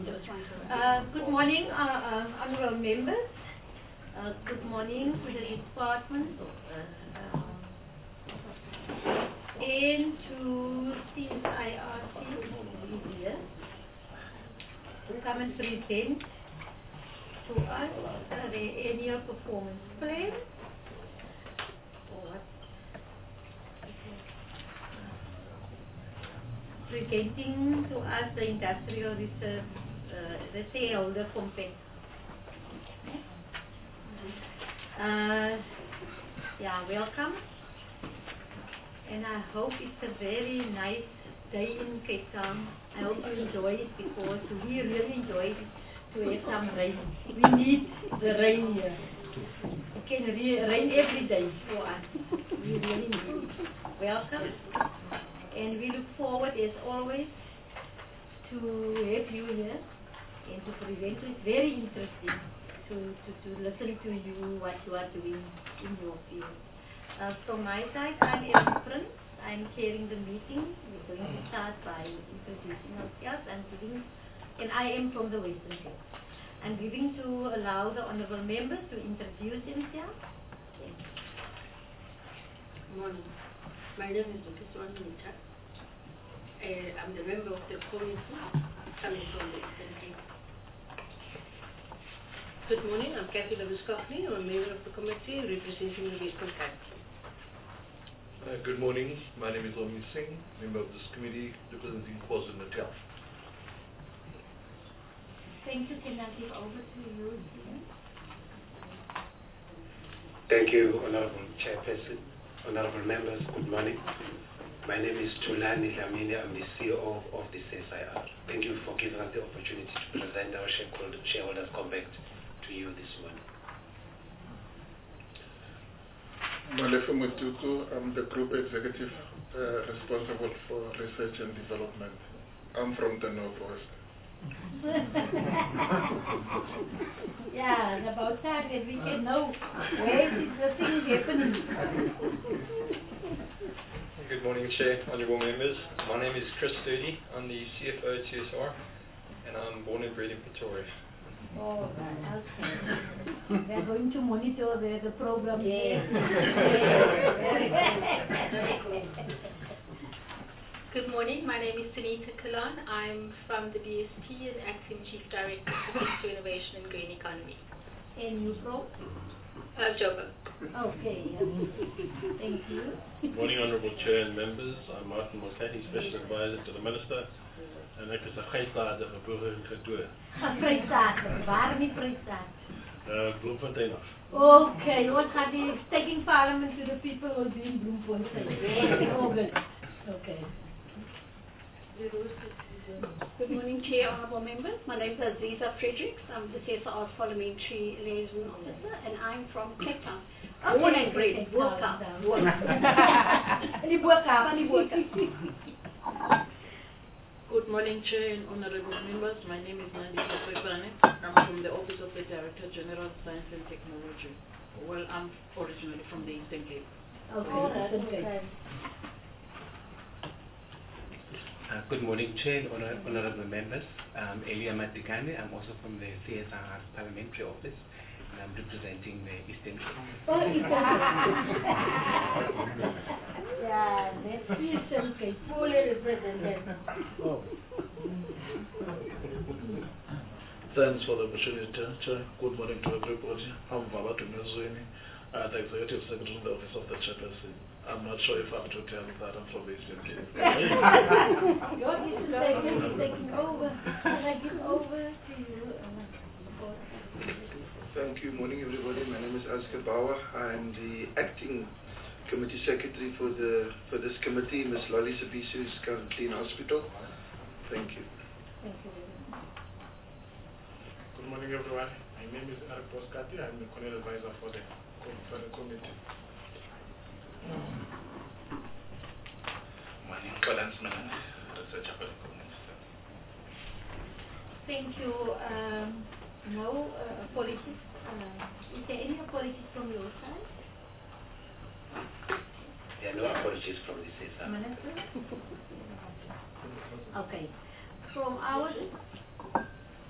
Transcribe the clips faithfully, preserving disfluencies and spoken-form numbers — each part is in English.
Uh, good morning, uh, uh, honorable members. Uh, good morning to the department uh, uh, and to C S I R C here to come and present to us uh, the annual performance plan. Presenting to us the industrial reserve, uh, the shareholder compact. Uh, yeah, welcome. And I hope it's a very nice day in Cape Town. I hope you enjoy it because we really enjoy it to have some rain. We need the rain here. It can re rain every day for us. We really need it. Welcome. And we look forward, as always, to have you here and to present. It's very interesting to, to, to listen to you, what you are doing in your field. Uh, from my side, I'm Elsie Prince. I'm chairing the meeting. We're going to start by introducing ourselves and giving, and I am from the Western Cape. I'm giving to allow the honourable members to introduce themselves. Yes. Good morning. My name is Doctor Swan Mita. Uh, I'm the member of the committee coming from the Eastern Cape. Good morning, I'm Kathy Lewis-Cockney. I'm a member of the committee representing the Western Cape. Uh, good morning, my name is Omni Singh, member of this committee representing KwaZulu-Natal. Thank you. Can I give over to you? Thank you, Honorable Chairperson. Honorable members, good morning. My name is Tulani Lamini. I'm the C E O of the C S I R. Thank you for giving us the opportunity to present our shareholders compact to you this morning. Malefu Mutuku, I'm the Group Executive uh, responsible for research and development. I'm from the Northwest. Yeah, it's about time that we can know where is the thing happening. Good morning, Chair, honourable members. My name is Chris Sturdy. I'm the C F O at C S R, and I'm born and bred in Pretoria. Oh, okay. They're going to monitor the, the program. Yes. Good morning, my name is Sunita Kalan. I'm from the B S P and Acting Chief Director for Fixed Innovation and Green Economy. And you from? Uh, Joburg. Okay, thank you. Good morning, Honourable Chair and members. I'm Martin Mokati, Special Advisor to the Minister. En ek is 'n geestdadige vir burger in Pretoria. Vrystaat, waar nie Vrystaat? Uh, Bloemfontein af. Okay, what are the taking parliament to the people who are doing Bloemfontein? Oh, good. Okay. Good morning, Chair, honourable members. My name is Aziza Fredericks. I'm the C S R Parliamentary Liaison Officer, and I'm from Cape Town. Okay. Born and bred, work out. And you work out. And you work out. Good morning, Chair and honourable members. My name is Nandita Kwebane. I'm from the Office of the Director General of Science and Technology. Well, I'm originally from the Eastern Cape. Okay, oh, that's okay. Uh, good morning, Chair and honor honourable members. I'm Elia Matikane. I'm also from the C S R Parliamentary Office, and I'm representing the Eastern Cape. Oh, Eastern Cape. Yeah, that's Eastern Cape, fully represented. Oh. Thanks for the opportunity, Chair. Good morning to everybody. I'm Valatu Mezweni, uh, the Executive Secretary in the Office of the Chairperson. I'm not sure if I'm to tell that I'm from the Eastern Cape. Your Eastern Cape is taking over. Can I give over to you? Thank you. Morning, everybody. My name is Asker Bauer. I'm the Acting Committee Secretary for the for this committee. Miz Lali Sibisu is currently in hospital. Thank you. Thank you. Good morning, everyone. My name is Eric Boskati. I'm the Colonel Advisor for the, for the committee. Morning, Collins Manana, Researcher for the Community. Thank you. Um, no uh, apologies. Uh, is there any apologies from your side? There are no apologies from the C S R. Minister? Okay. From our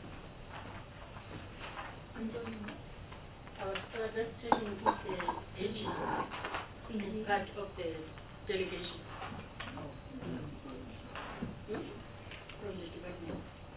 understanding is the agent is part of the delegation. Hmm? From the department.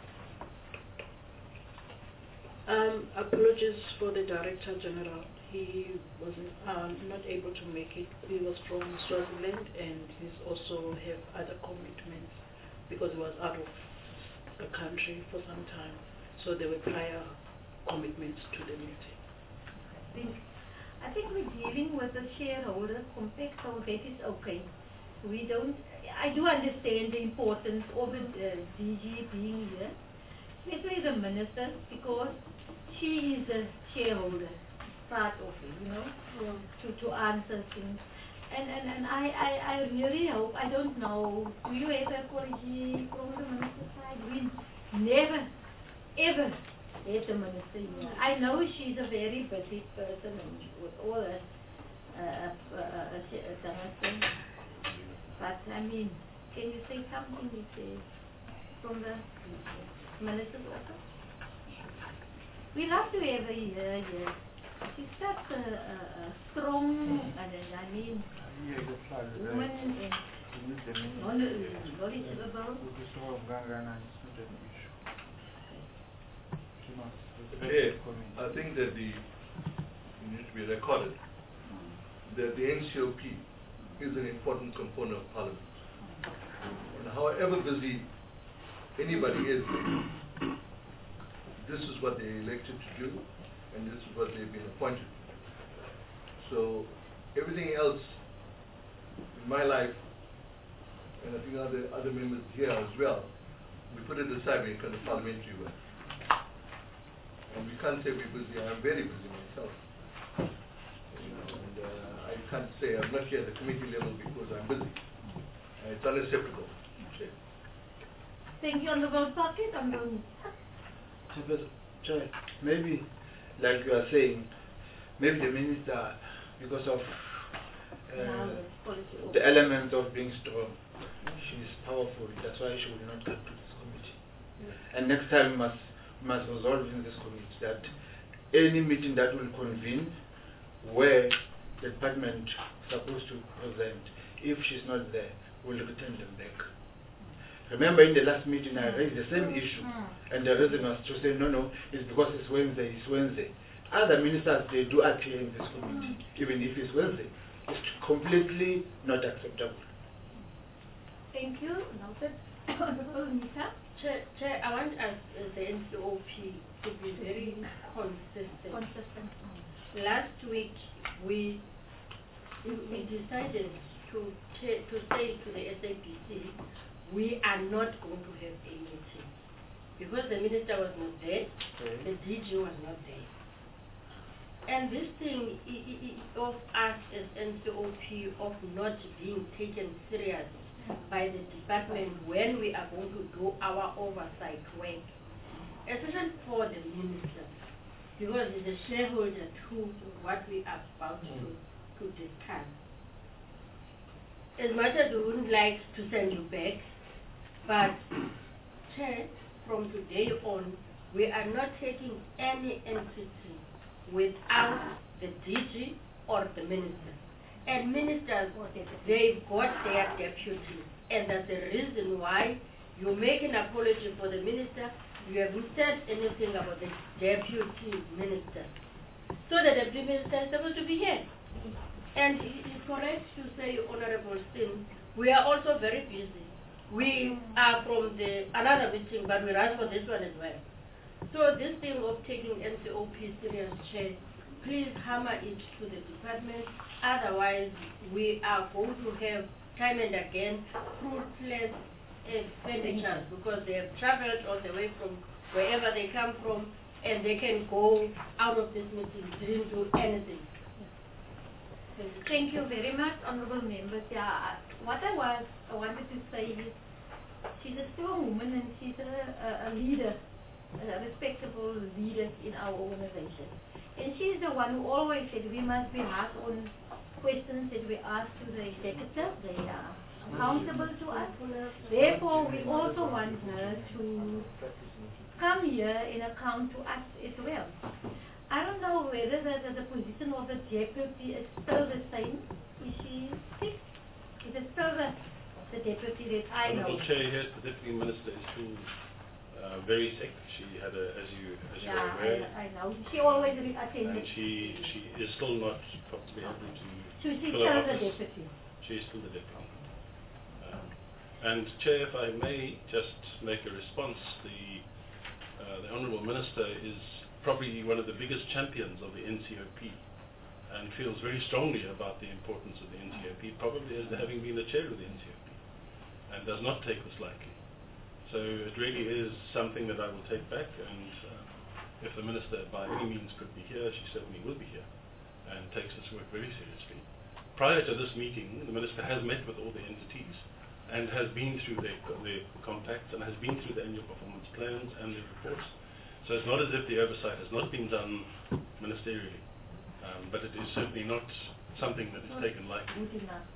Um, apologies for the Director General. He was um, not able to make it. He was from Swaziland and he's also have other commitments because he was out of the country for some time. So there were prior commitments to the meeting. I think, I think we're dealing with a shareholder complex, so that is okay. We don't, I do understand the importance of the uh, D G being here, especially the minister, because she is a shareholder, part of it, you know, Yeah. to, to answer things. And, and, and I, I, I really hope, I don't know, do you have a apology from the minister's side? We never, ever had the minister here. I know she's a very busy person and with all her uh, uh, uh, uh, uh, but I mean, can you say something with the, from the minister's office? We love to have her here, yes. She's such a, a, a strong, and I mean, woman and knowledgeable. Yeah, I think that the, it needs to be recorded that the N C O P is an important component of Parliament. And however busy anybody is, this is what they're elected to do, and this is what they've been appointed. So everything else in my life, and I think other other members here as well, we put it aside when it comes to parliamentary work. And we can't say we're busy. I'm very busy myself. You know, and uh, I can't say I'm not here at the committee level because I'm busy. And it's unacceptable. Okay. Thank you, Honorable Pocket. Honorable Chair, maybe, like you are saying, maybe the minister, because of uh, the elements of being strong, she is powerful. That's why she will not come to this committee. Yeah. And next time we must we must resolve in this committee that any meeting that will convene where the department is supposed to present, if she's not there, we'll return them back. Remember in the last meeting I raised the same issue, and the reason was to say no, no, it's because it's Wednesday, it's Wednesday. Other ministers, they do appear in this committee, even if it's Wednesday. It's completely not acceptable. Thank you. Noted. Honorable Nita. Chair, Chair, I want us as the N C O P to be very consistent. Consistent. Last week we we decided to to say to the S A P C we are not going to have a meeting because the minister was not there, okay. The D G was not there, and this thing I, I, of us as N C O P of not being taken serious by the department when we are going to do our oversight work, especially for the minister, because he's a shareholder to what we are about mm. to, to discuss. As much as we wouldn't like to send you back, but Chair, from today on, we are not taking any entity without the D G or the minister. And ministers, they've got their deputies. And that's the reason why you make an apology for the minister. You haven't said anything about the deputy minister. So the deputy minister is supposed to be here. And it is correct to say, Honorable Singh, we are also very busy. We are from the another meeting, but we rush for this one as well. So this thing of taking N C O P serious, Chair, please hammer it to the department. Otherwise, we are going to have time and again fruitless expenditures because they have traveled all the way from wherever they come from, and they can go out of this meeting didn't do anything. Thank you very much, honorable members. Yeah, what I was I wanted to say is she's a strong woman and she's a, a, a leader, a respectable leader in our organization. And she's the one who always said we must be hard on questions that we ask to the executive. They are accountable to us. Therefore, we also want her to come here and account to us as well. I don't know whether the, the, the position of the deputy is still the same. Is she sick? Is it still the, the deputy that I know? Honourable Chair, yes, the Deputy Minister is still uh, very sick. She had a, as you as Yeah, you're aware, I, I know. She always re- attended. and she she is still not properly able to So she's fill her still the office. deputy. She is still the deputy. Um, and Chair, if I may just make a response, the uh, the Honourable Minister is probably one of the biggest champions of the N C O P, and feels very strongly about the importance of the N C O P, probably as having been the chair of the N C O P, and does not take this lightly. So it really is something that I will take back, and uh, if the Minister by any means could be here, she certainly will be here, and takes this work very seriously. Prior to this meeting, the Minister has met with all the entities, and has been through their, their compacts, and has been through the annual performance plans and their reports. So it's not as if the oversight has not been done ministerially, um, but it is certainly not something that is taken lightly. Good enough.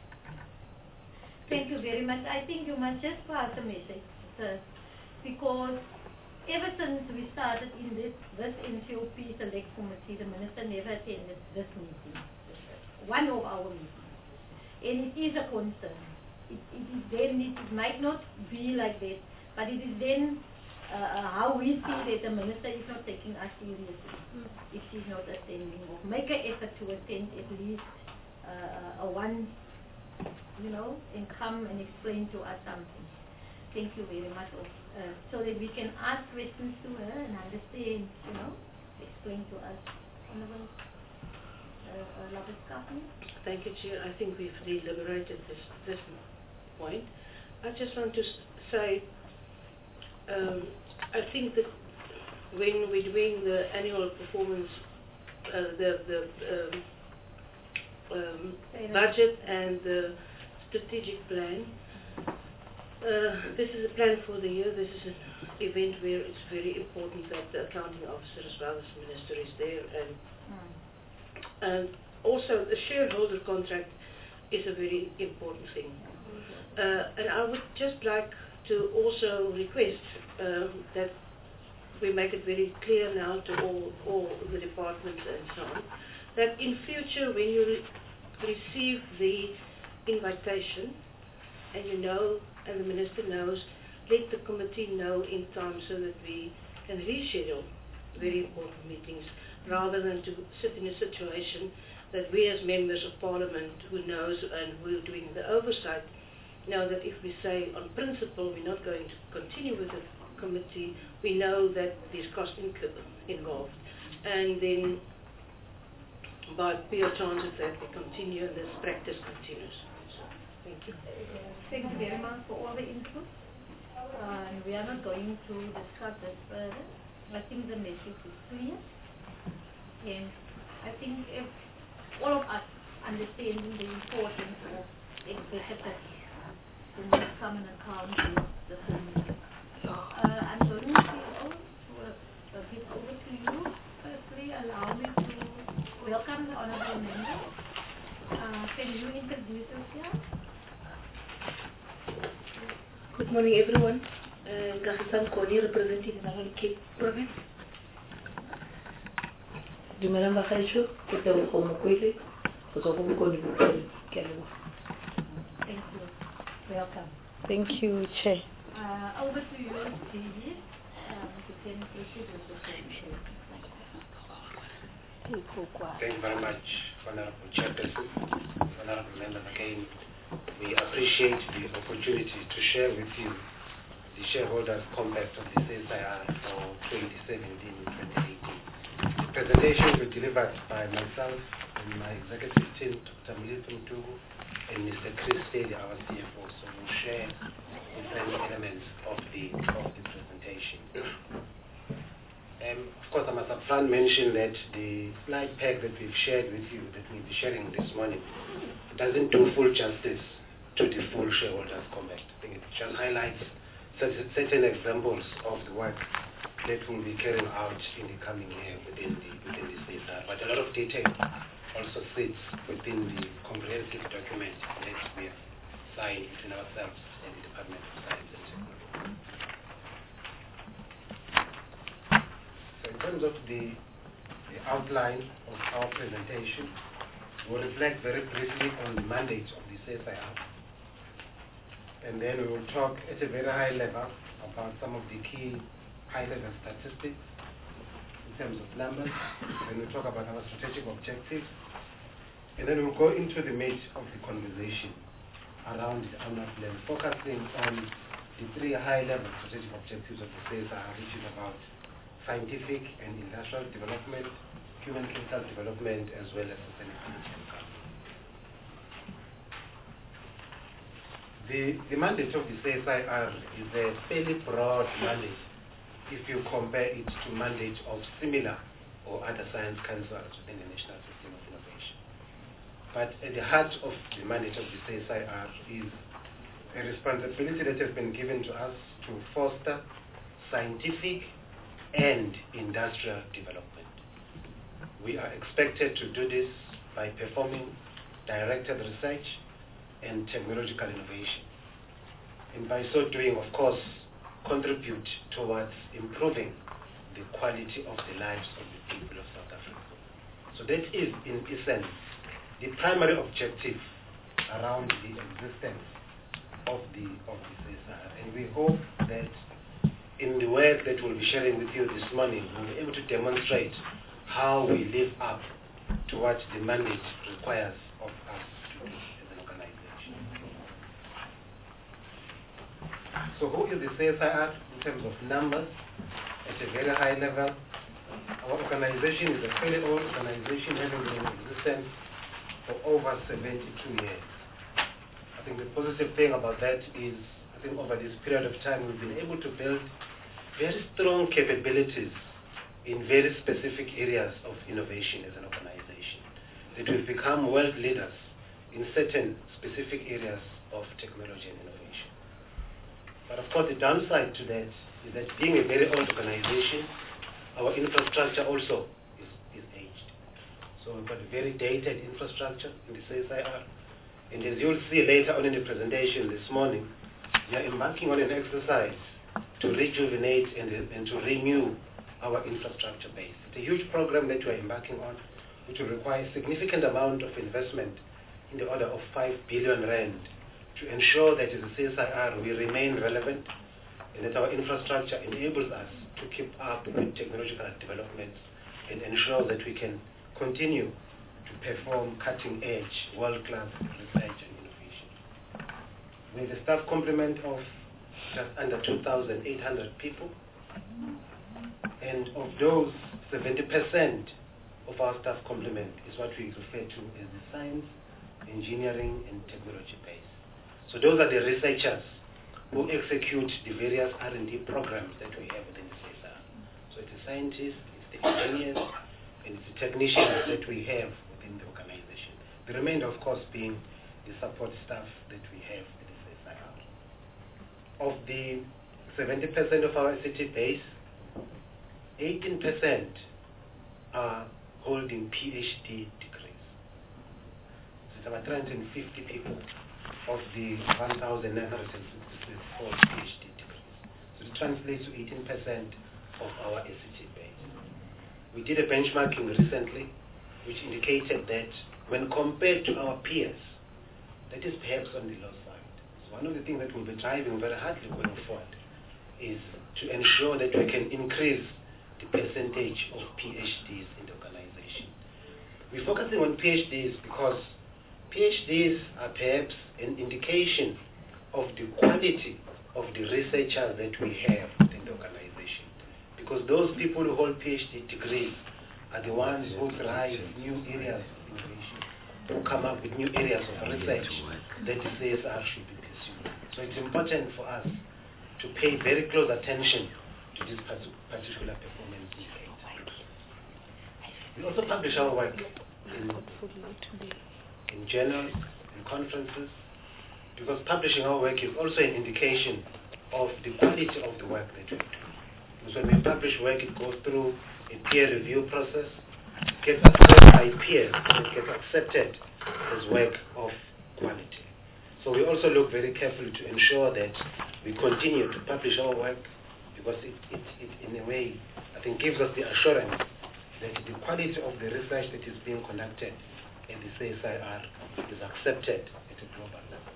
Thank you very much. I think you must just pass a message, sir, because ever since we started in this, this N C O P Select Committee, the Minister never attended this meeting, one of our meetings. And it is a concern. It, it is then, it, it might not be like that, but it is then uh, uh, how we see that the Minister is not taking us seriously mm. if she's not attending, or make an effort to attend at least uh, a one, you know, and come and explain to us something. Thank you very much, uh, so that we can ask questions to her and understand, you know, explain to us. Honourable uh, uh, Labuschagne. Thank you, Chair. I think we've deliberated this this point. I just want to say, um, I think that when we're doing the annual performance, uh, the the um, um, budget and the strategic plan. Uh, this is a plan for the year. This is an event where it's very important that the accounting officer as well as the minister is there, and mm. and also the shareholder contract is a very important thing. Uh, and I would just like to also request um, that we make it very clear now to all all the departments and so on, that in future when you re receive the invitation, and you know, and the minister knows, let the committee know in time so that we can reschedule very important meetings, rather than to sit in a situation that we as members of parliament who knows and who are doing the oversight know that if we say on principle we're not going to continue with the committee, we know that there's cost involved, and then by pure chance of that we continue and this practice continues. Thank you. Thank you very much for all the input. Uh, and we are not going to discuss this further. I think the message is clear. And I think if all of us understanding the importance of executive when we come and account with the community. Uh, I'm going to uh, give over to you. Firstly, allow me to welcome the honourable member. Uh, can you introduce yourself? Good morning, everyone. Gahisan Koni, representing the Northern Cape Province. Dumelang bagaetsho, ke teng go mo kwele, go tswa go Bokone Bophirima. Ke a leboga. Thank you. Welcome. Thank you, Chair. Uh, over to you, Gigi. Um, you can proceed with the presentation. Thank you very much, Honourable Chairperson, Honourable Members again. We appreciate the opportunity to share with you the shareholders' compact of the C S I R for twenty seventeen to twenty eighteen. The presentation was delivered by myself and my executive team, Doctor Mlitho Mtugu, and Mister Chris Steady, our C F O. So we'll share different elements of the of the presentation. Um, of course, I must upfront mention that the slide pack that we've shared with you, that we'll be sharing this morning, doesn't do full justice to the full shareholders' compact. I think it just highlights certain examples of the work that will be carried out in the coming year within the within the C S R. But a lot of detail also sits within the comprehensive document that we have signed between ourselves and the Department of Science and Technology. So in terms of the the outline of our presentation. We'll reflect very briefly on the mandate of the C S I R. And then we will talk at a very high level about some of the key high-level statistics in terms of numbers. Then we'll talk about our strategic objectives. And then we'll go into the meat of the conversation around the annual plan, focusing on the three high-level strategic objectives of the C S I R, which is about scientific and industrial development, human capital development, as well as sustainability and governance. The, the mandate of the C S I R is a fairly broad mandate if you compare it to mandate of similar or other science councils within the National System of Innovation. But at the heart of the mandate of the C S I R is a responsibility that has been given to us to foster scientific and industrial development. We are expected to do this by performing directed research and technological innovation. And by so doing, of course, contribute towards improving the quality of the lives of the people of South Africa. So that is, in essence, the primary objective around the existence of the, of the C S I R. And we hope that in the work that we'll be sharing with you this morning, we'll be able to demonstrate how we live up to what the mandate requires of us to do as an organization. So who is the C S I R in terms of numbers at a very high level? Our organization is a fairly old organization having been in existence for over seventy-two years. I think the positive thing about that is, I think over this period of time we've been able to build very strong capabilities in very specific areas of innovation as an organization, that we've become world leaders in certain specific areas of technology and innovation. But of course, the downside to that is that being a very old organization, our infrastructure also is, is aged. So we've got a very dated infrastructure in the C S I R. And as you'll see later on in the presentation this morning, we are embarking on an exercise to rejuvenate and, and to renew our infrastructure base. It's a huge program that we're embarking on, which will require a significant amount of investment in the order of five billion rand to ensure that as a C S I R we remain relevant and that our infrastructure enables us to keep up with technological developments and ensure that we can continue to perform cutting-edge, world-class research and innovation. We have a staff complement of just under two thousand eight hundred people. And of those, seventy percent of our staff complement is what we refer to as the science, engineering, and technology base. So those are the researchers who execute the various R and D programs that we have within the C S I R. So it's the scientists, it's the engineers, and it's the technicians that we have within the organization. The remainder, of course, being the support staff that we have in the C S I R. Of the seventy percent of our I C T base, eighteen percent are holding PhD degrees. So it's about three hundred fifty people of the one thousand nine hundred sixty-six hold PhD degrees. So it translates to eighteen percent of our I C T base. We did a benchmarking recently which indicated that when compared to our peers, that is perhaps on the low side. So one of the things that we'll be driving very hardly going forward is to ensure that we can increase the percentage of PhDs in the organization. We're focusing on PhDs because PhDs are perhaps an indication of the quality of the researchers that we have within the organization. Because those people who hold PhD degrees are the ones who drive new areas of innovation, who come up with new areas of research that the C S R should be pursuing. So it's important for us to pay very close attention to this particular performance indicator. We also publish our work in, in journals and conferences, because publishing our work is also an indication of the quality of the work that we do. Because when we publish work, it goes through a peer review process, gets accepted by peers, and it gets accepted as work of quality. So we also look very carefully to ensure that we continue to publish our work, because it, it, it in a way, I think, gives us the assurance that the quality of the research that is being conducted at the C S I R is accepted at a global level.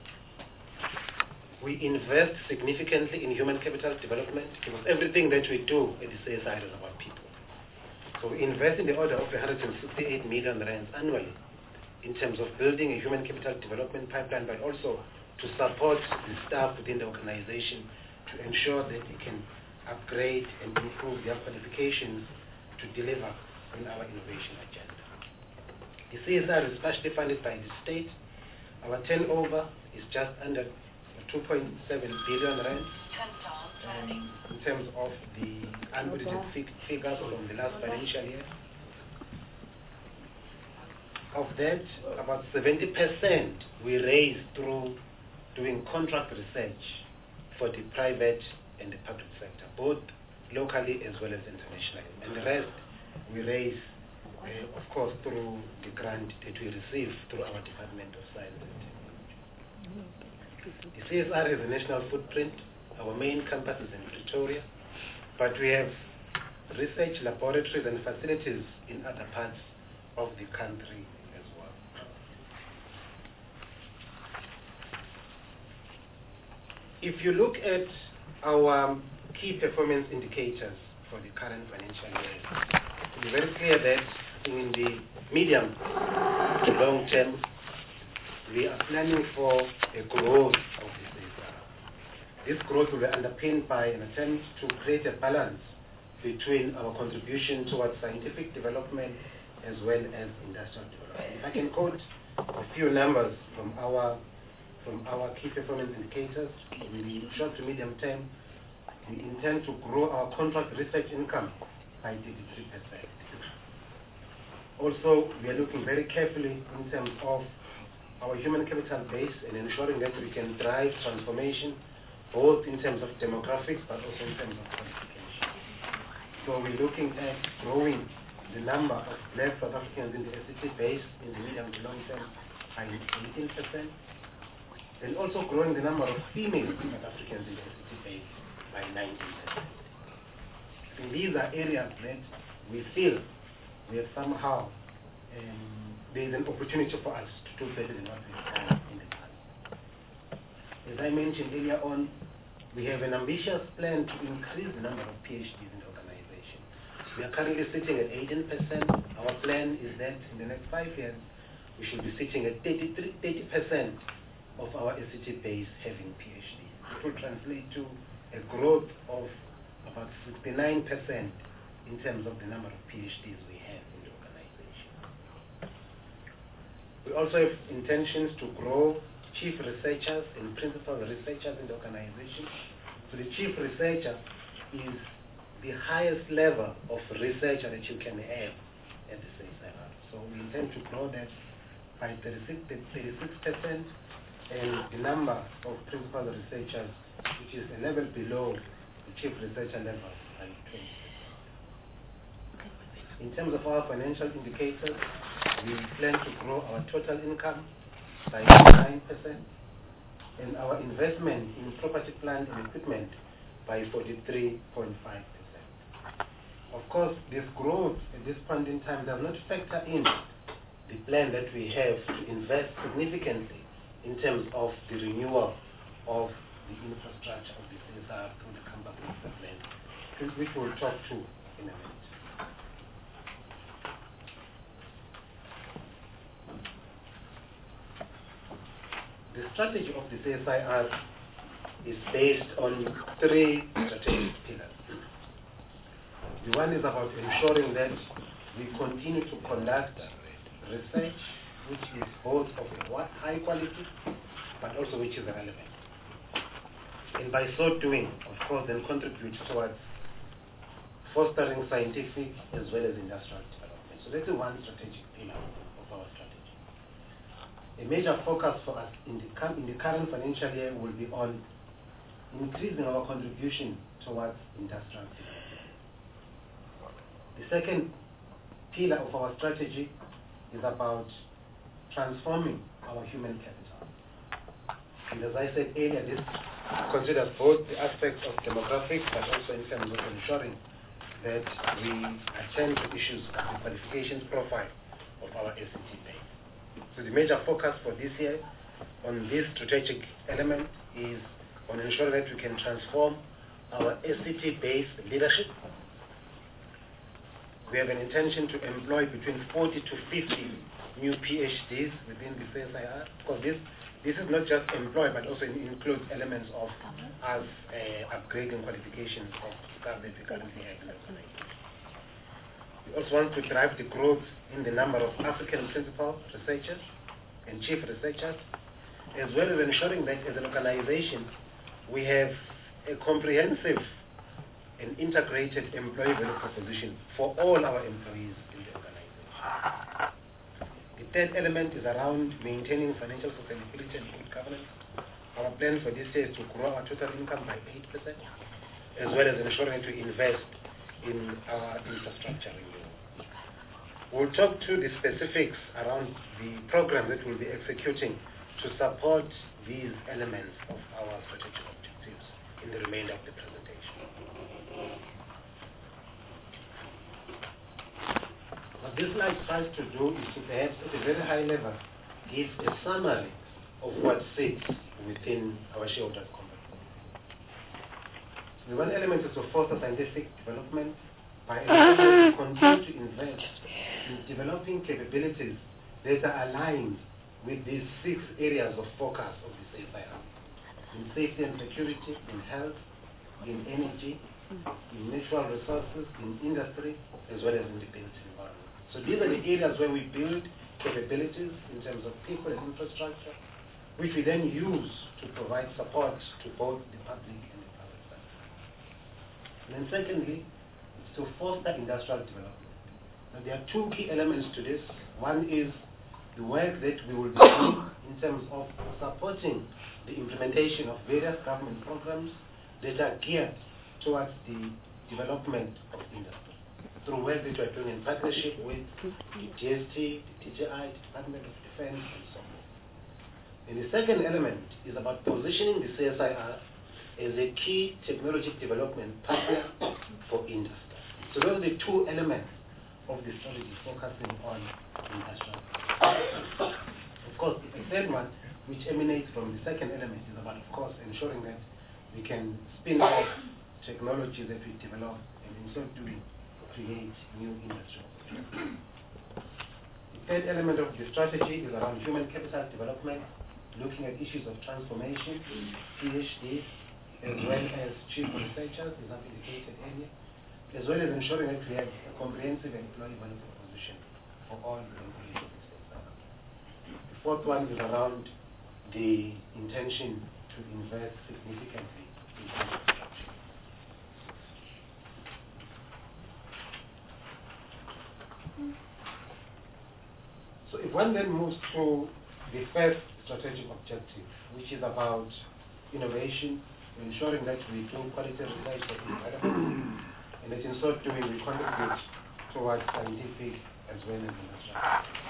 We invest significantly in human capital development because everything that we do at the C S I R is about people. So we invest in the order of one hundred sixty-eight million rands annually in terms of building a human capital development pipeline, but also to support the staff within the organization to ensure that they can upgrade and improve their qualifications to deliver on our innovation agenda. The C S R is partially funded by the state. Our turnover is just under two point seven billion rand. Um, in terms of the unaudited fig figures from the last financial year. Of that, about seventy percent we raised through doing contract research for the private and the public sector, both locally as well as internationally. And the rest we raise, uh, of course, through the grant that we receive through our Department of Science and Technology. The C S R has a national footprint. Our main campus is in Pretoria, but we have research laboratories and facilities in other parts of the country as well. If you look at our key performance indicators for the current financial year, it's very clear that in the medium to long term, we are planning for a growth of the C S R. This growth will be underpinned by an attempt to create a balance between our contribution towards scientific development as well as industrial development. If I can quote a few numbers from our from our key performance indicators, in the short to medium term, we intend to grow our contract research income by thirty-three percent. Also, we are looking very carefully in terms of our human capital base and ensuring that we can drive transformation both in terms of demographics but also in terms of qualification. So we're looking at growing the number of Black South Africans in the S C T base in the medium to long term by eighteen percent, and also growing the number of female South Africans in the S C T base by nineteen percent. And these are areas that we feel we have somehow, um, there is an opportunity for us to do better than what we've done in the past. As I mentioned earlier on, we have an ambitious plan to increase the number of PhDs in the organization. We are currently sitting at eighteen percent. Our plan is that in the next five years, we should be sitting at thirty percent of our S C T base having PhDs. It will translate to a growth of about sixty-nine percent in terms of the number of PhDs we have in the organization. We also have intentions to grow chief researchers and principal researchers in the organization. So the chief researcher is the highest level of researcher that you can have at the C S I R. So we intend to grow that by thirty-six percent, and the number of principal researchers, which is a level below the chief researcher level, by twenty percent. In terms of our financial indicators, we plan to grow our total income by nine percent and our investment in property, plant and equipment by forty-three point five percent. Of course, this growth at this point in time does not factor in the plan that we have to invest significantly in terms of the renewal of the infrastructure of the C S R through the campus master plan, which we'll talk to in a minute. The strategy of the C S I R is based on three strategic pillars. The one is about ensuring that we continue to conduct research which is both of a high quality but also which is relevant. And by so doing, of course, then contribute towards fostering scientific as well as industrial development. So that's the one strategic pillar of our strategy. A major focus for us in the, in the current financial year will be on increasing our contribution towards industrial development. The second pillar of our strategy is about transforming our human capital. And as I said earlier, this considers both the aspects of demographics but also in terms of ensuring that we attend to issues of the qualifications profile of our S C T base. So the major focus for this year on this strategic element is on ensuring that we can transform our S C T-based leadership. We have an intention to employ between forty to fifty new PhDs within the C S I R, because this, this is not just employ, but also includes elements of us uh, upgrading qualifications of staff that we currently have in the organization. We also want to drive the growth in the number of African principal researchers and chief researchers, as well as ensuring that as an organization, we have a comprehensive and integrated employee value proposition for all our employees in the organization. The third element is around maintaining financial sustainability and good governance. Our plan for this year is to grow our total income by eight percent, as well as ensuring to invest in our infrastructure renewal. We'll talk to the specifics around the program that we'll be executing to support these elements of our strategic objectives in the remainder of the presentation. What this slide tries to do is to perhaps at a very high level give a summary of what sits within our shareholders' company. The one element is to foster scientific development by ensuring we continue to invest in developing capabilities that are aligned with these six areas of focus of the C S I R: in safety and security, in health, in energy, in natural resources, in industry, as well as in the built environment. So these are the areas where we build capabilities in terms of people and infrastructure, which we then use to provide support to both the public and the private sector. And then secondly, it's to foster industrial development. Now there are two key elements to this. One is the work that we will be doing in terms of supporting the implementation of various government programs that are geared towards the development of industry, through work that we are doing in partnership with the G S T, the D J I, the Department of Defense, and so on. And the second element is about positioning the C S I R as a key technology development partner for industry. So those are the two elements of the strategy focusing on industrial. Of course, the third one, which emanates from the second element, is about, of course, ensuring that we can spin off technology that we develop and in so doing create new industry opportunities. The third element of the strategy is around human capital development, looking at issues of transformation, PhDs, as well as chief researchers, as I've indicated earlier, as well as ensuring that we have a comprehensive employee value proposition for all the employees. The fourth one is around the intention to invest significantly in infrastructure. So if one then moves to the first strategic objective, which is about innovation, ensuring that we do quality research that is relevant, and that in so doing we contribute towards scientific as well as industrial.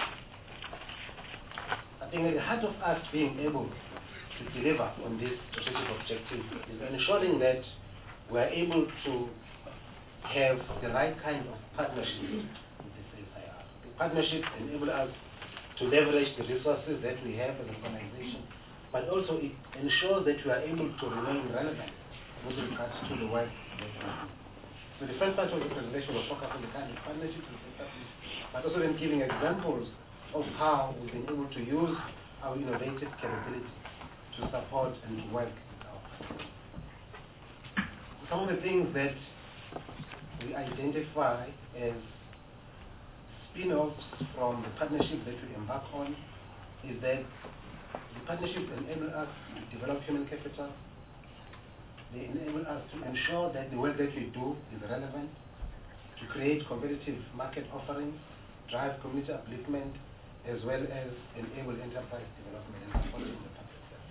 I think at the heart of us being able to deliver on this strategic objective is ensuring that we are able to have the right kind of partnership with the C S I R. The partnership enable us to leverage the resources that we have as an organization, but also it ensures that we are able to remain relevant with regards to the work that we do. So the first part of the presentation was focused on the kind of partnership with the public, but also then giving examples of how we've been able to use our innovative capabilities to support and to work with our partners. Some of the things that we identify as spin-offs from the partnership that we embark on is that the partnership enable us to develop human capital. They enable us to ensure that the work that we do is relevant, to create competitive market offerings, drive community upliftment, as well as enable enterprise development and supporting the public sector.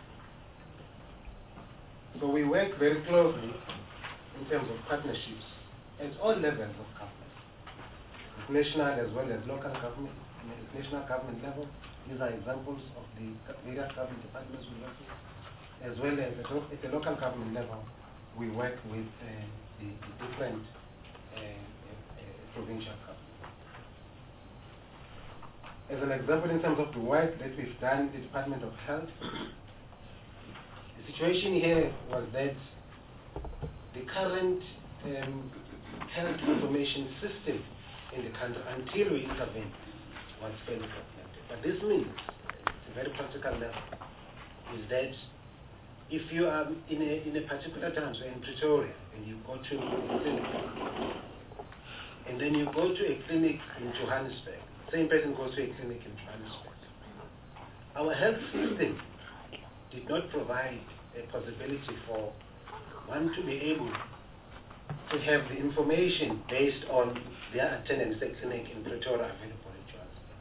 So we work very closely in terms of partnerships at all levels of government. National as well as local government, at national government level. These are examples of the various government departments we work with, as well as at the local government level, we work with uh, the, the different uh, a, a provincial government. As an example, in terms of the work that we've done in the Department of Health, the situation here was that the current um, health information system in the country, until we intervened, was fairly fragmented. But this means, it's a very practical level, is that if you are in a, in a particular town, so in Pretoria, and you go to a clinic, and then you go to a clinic in Johannesburg, same person goes to a clinic in Johannesburg. Our health system did not provide a possibility for one to be able to have the information based on their attendance at clinic in Pretoria available in Johannesburg.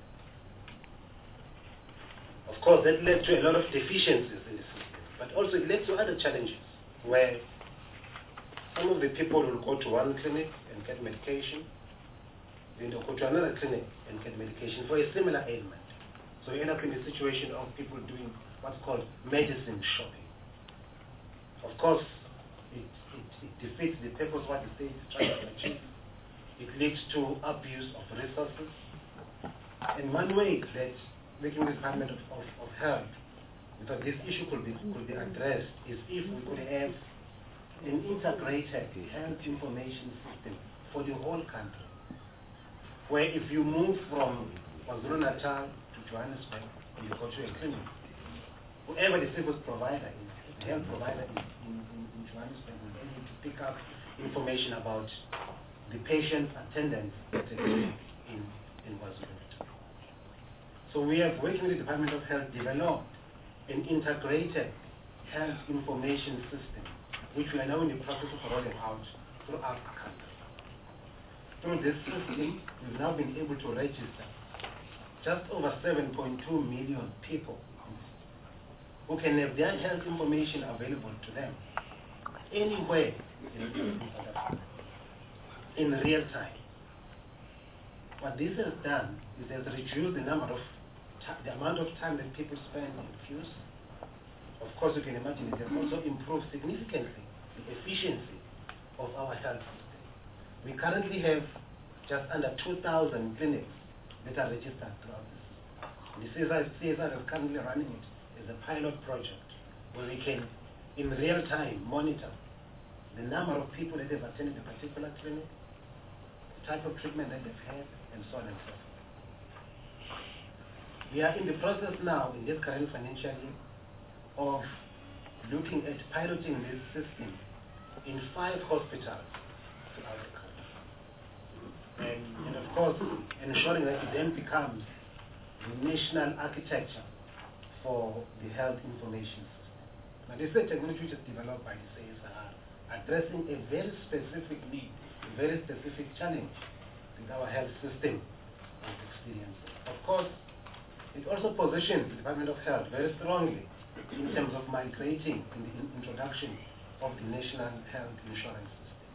Of course, that led to a lot of deficiencies in the system, but also it led to other challenges where some of the people will go to one clinic and get medication, then they'll go to another clinic and get medication for a similar ailment. So you end up in a situation of people doing what's called medicine shopping. Of course, it, it, it defeats the purpose of what the state is trying to achieve. It leads to abuse of resources. And one way that making the Department of, of, of Health, because this issue could be, could be addressed, is if we could have an integrated health information system for the whole country, where if you move from KwaZulu-Natal to Johannesburg and you go to a clinic, whoever the service provider is, the health provider is in, in, in Johannesburg will be able to pick up information about the patient's attendance at a clinic in, in KwaZulu-Natal. So we have, working with the Department of Health, developed an integrated health information system, which we are now in the process of rolling out throughout the country. Through this system, we've now been able to register just over seven point two million people who can have their health information available to them anywhere in, in real time. What this has done is it has reduced the number of the amount of time that people spend in queues. Of course, you can imagine it has also improved significantly the efficiency of our health system. We currently have just under two thousand clinics that are registered throughout this. And the C S I, C S I is currently running it as a pilot project where we can, in real time, monitor the number of people that have attended a particular clinic, the type of treatment that they've had, and so on and so forth. We are in the process now, in this current financial year, of looking at piloting this system in five hospitals throughout the country. And, and of course, ensuring that it then becomes the national architecture for the health information system. Now, this is a technology which is developed by the C S I R, addressing a very specific need, a very specific challenge that our health system is experiencing. Of course, it also positions the Department of Health very strongly in terms of migrating in the in introduction of the National Health Insurance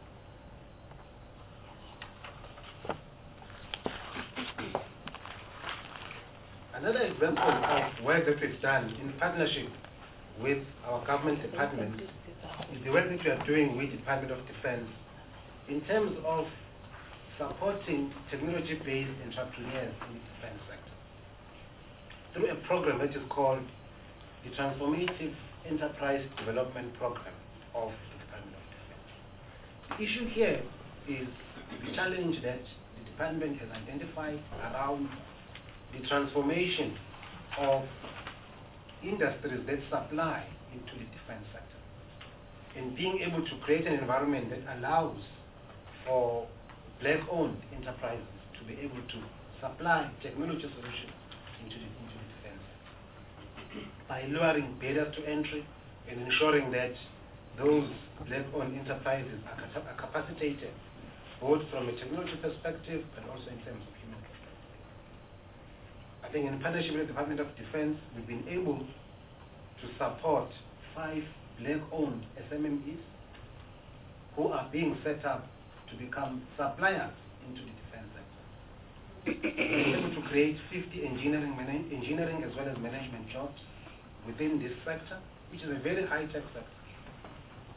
System. Another example of work that we've done in partnership with our government department is the work that we are doing with the Department of Defense in terms of supporting technology-based entrepreneurs in the defense sector through a program that is called the Transformative Enterprise Development Program of the Department of Defense. The issue here is the challenge that the department has identified around the transformation of industries that supply into the defense sector, and being able to create an environment that allows for black-owned enterprises to be able to supply technology solutions into the, into the defense sector by lowering barriers to entry and ensuring that those black-owned enterprises are, are capacitated both from a technology perspective and also in terms of human capital. I think in partnership with the Department of Defense, we've been able to support five black-owned S M M Es who are being set up to become suppliers into the defense sector. We're able to create fifty engineering, engineering as well as management jobs within this sector, which is a very high-tech sector.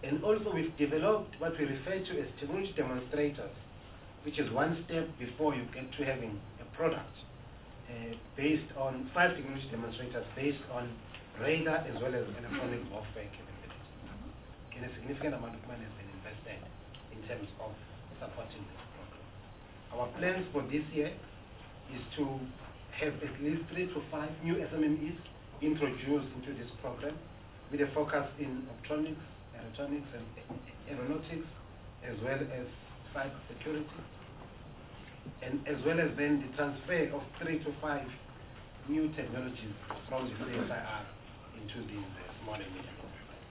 And also we've developed what we refer to as technology demonstrators, which is one step before you get to having a product uh, based on five technology demonstrators based on radar as well as electronic warfare capabilities. And a significant amount of money has been invested in terms of supporting this program. Our plans for this year is to have at least three to five new S M M Es introduced into this program with a focus in optronics, electronics and aeronautics, as well as cyber security, and as well as then the transfer of three to five new technologies from the C S I R into these uh, small and medium enterprises.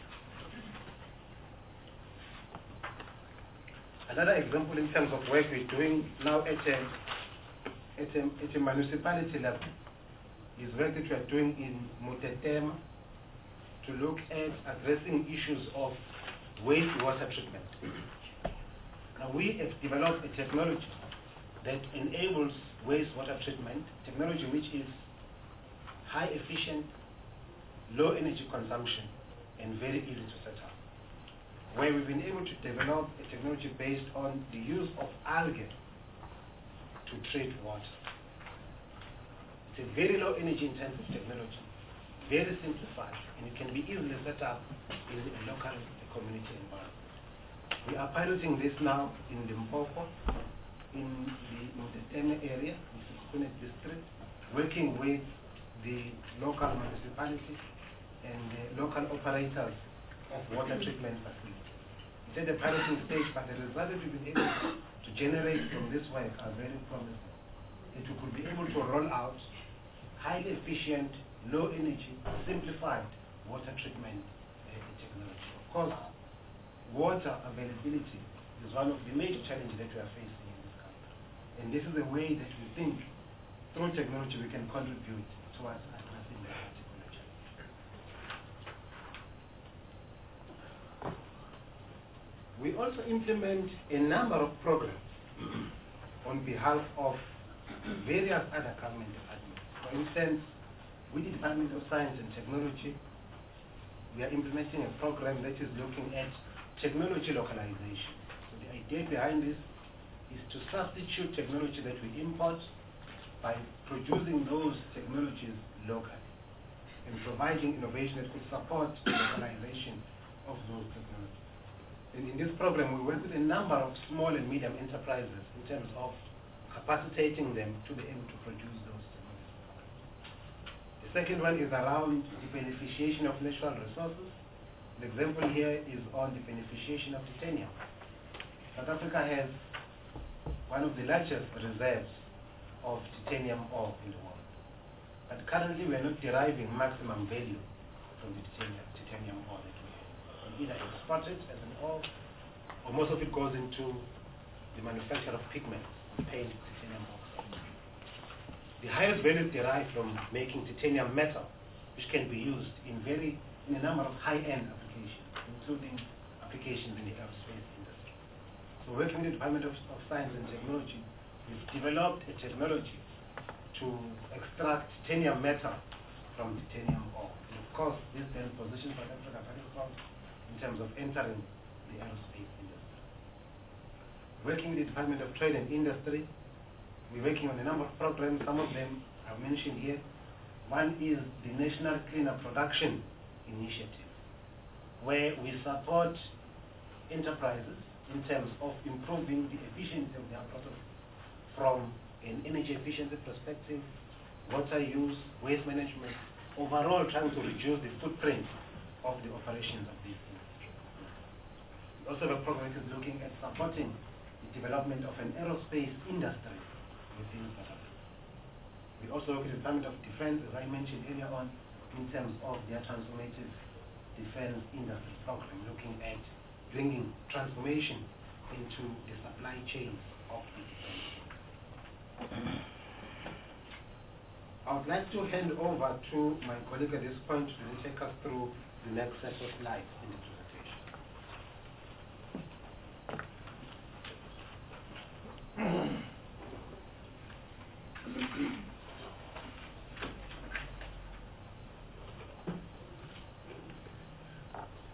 Another example in terms of work we're doing now at a, at a, at a municipality level is work that we are doing in Mutetema to look at addressing issues of wastewater treatment. Now we have developed a technology that enables wastewater treatment, technology which is high efficient, low energy consumption, and very easy to set up. Where we've been able to develop a technology based on the use of algae to treat water. It's a very low energy intensive technology, very simplified, and it can be easily set up in a local community environment. We are piloting this now in Limpopo, in the, in the Teme area, which is Kunet district, working with the local municipalities and the local operators of water treatment facilities. It's at the piloting stage, but the results that we've been able to generate from this work are very promising. That we could be able to roll out highly efficient, low energy, simplified water treatment uh, technology. Of course, water availability is one of the major challenges that we are facing in this country. And this is a way that we think through technology we can contribute towards addressing that particular challenge. We also implement a number of programs on behalf of various other government departments. For instance, with the Department of Science and Technology, we are implementing a program that is looking at technology localization. So the idea behind this is to substitute technology that we import by producing those technologies locally and providing innovation that could support the localization of those technologies. And in this program, we work with a number of small and medium enterprises in terms of capacitating them to be able to produce those technologies. The second one is around the beneficiation of natural resources. The example here is on the beneficiation of titanium. South Africa has one of the largest reserves of titanium ore in the world. But currently we are not deriving maximum value from the titanium, titanium ore that we have. We either export it as an ore, or most of it goes into the manufacture of pigments, paint, titanium oxide. The highest value derived from making titanium metal, which can be used in very in a number of high-end applications, including applications in the aerospace industry. So working with the Department of, of Science and Technology, we've developed a technology to extract titanium metal from titanium ore. And of course, this then positions South Africa very well in terms of entering the aerospace industry. Working with the Department of Trade and Industry, we're working on a number of programs. Some of them are mentioned here. One is the National Cleaner Production Initiative, where we support enterprises in terms of improving the efficiency of their products from an energy efficiency perspective, water use, waste management, overall trying to reduce the footprint of the operations of these industries. We also have a program that is looking at supporting the development of an aerospace industry within South Africa. We also work with the Department of Defense, as I mentioned earlier on, in terms of their transformative defense industry program, looking at bringing transformation into the supply chain of the defense. I would like to hand over to my colleague at this point to take us through the next set of slides in the presentation.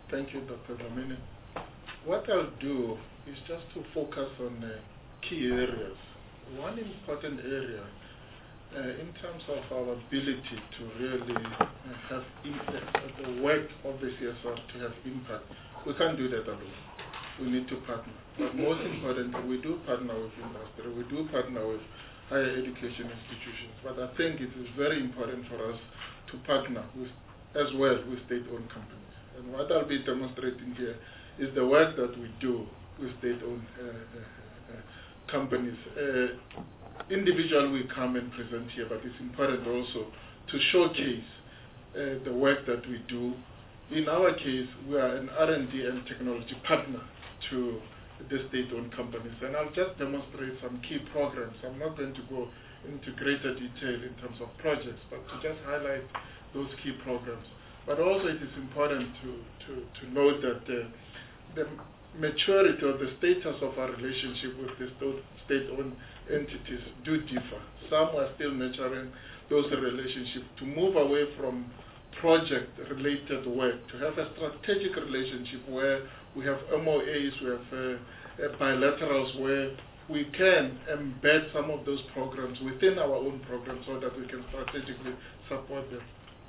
Thank you, Doctor Dlamini. What I'll do is just to focus on uh, key areas. One important area uh, in terms of our ability to really uh, have impact, uh, the work of the C S R to have impact. We can't do that alone. We need to partner. But most importantly, we do partner with industry. We do partner with higher education institutions. But I think it is very important for us to partner with, as well with state-owned companies. And what I'll be demonstrating here is the work that we do with state-owned uh, uh, uh, companies. Uh, individually, we come and present here, but it's important also to showcase uh, the work that we do. In our case, we are an R and D and technology partner to the state-owned companies. And I'll just demonstrate some key programs. I'm not going to go into greater detail in terms of projects, but to just highlight those key programs. But also it is important to, to, to note that uh, the maturity or the status of our relationship with the state-owned entities do differ. Some are still nurturing those relationships to move away from project-related work, to have a strategic relationship where we have M O As, we have uh, uh, bilaterals where we can embed some of those programs within our own programs so that we can strategically support them.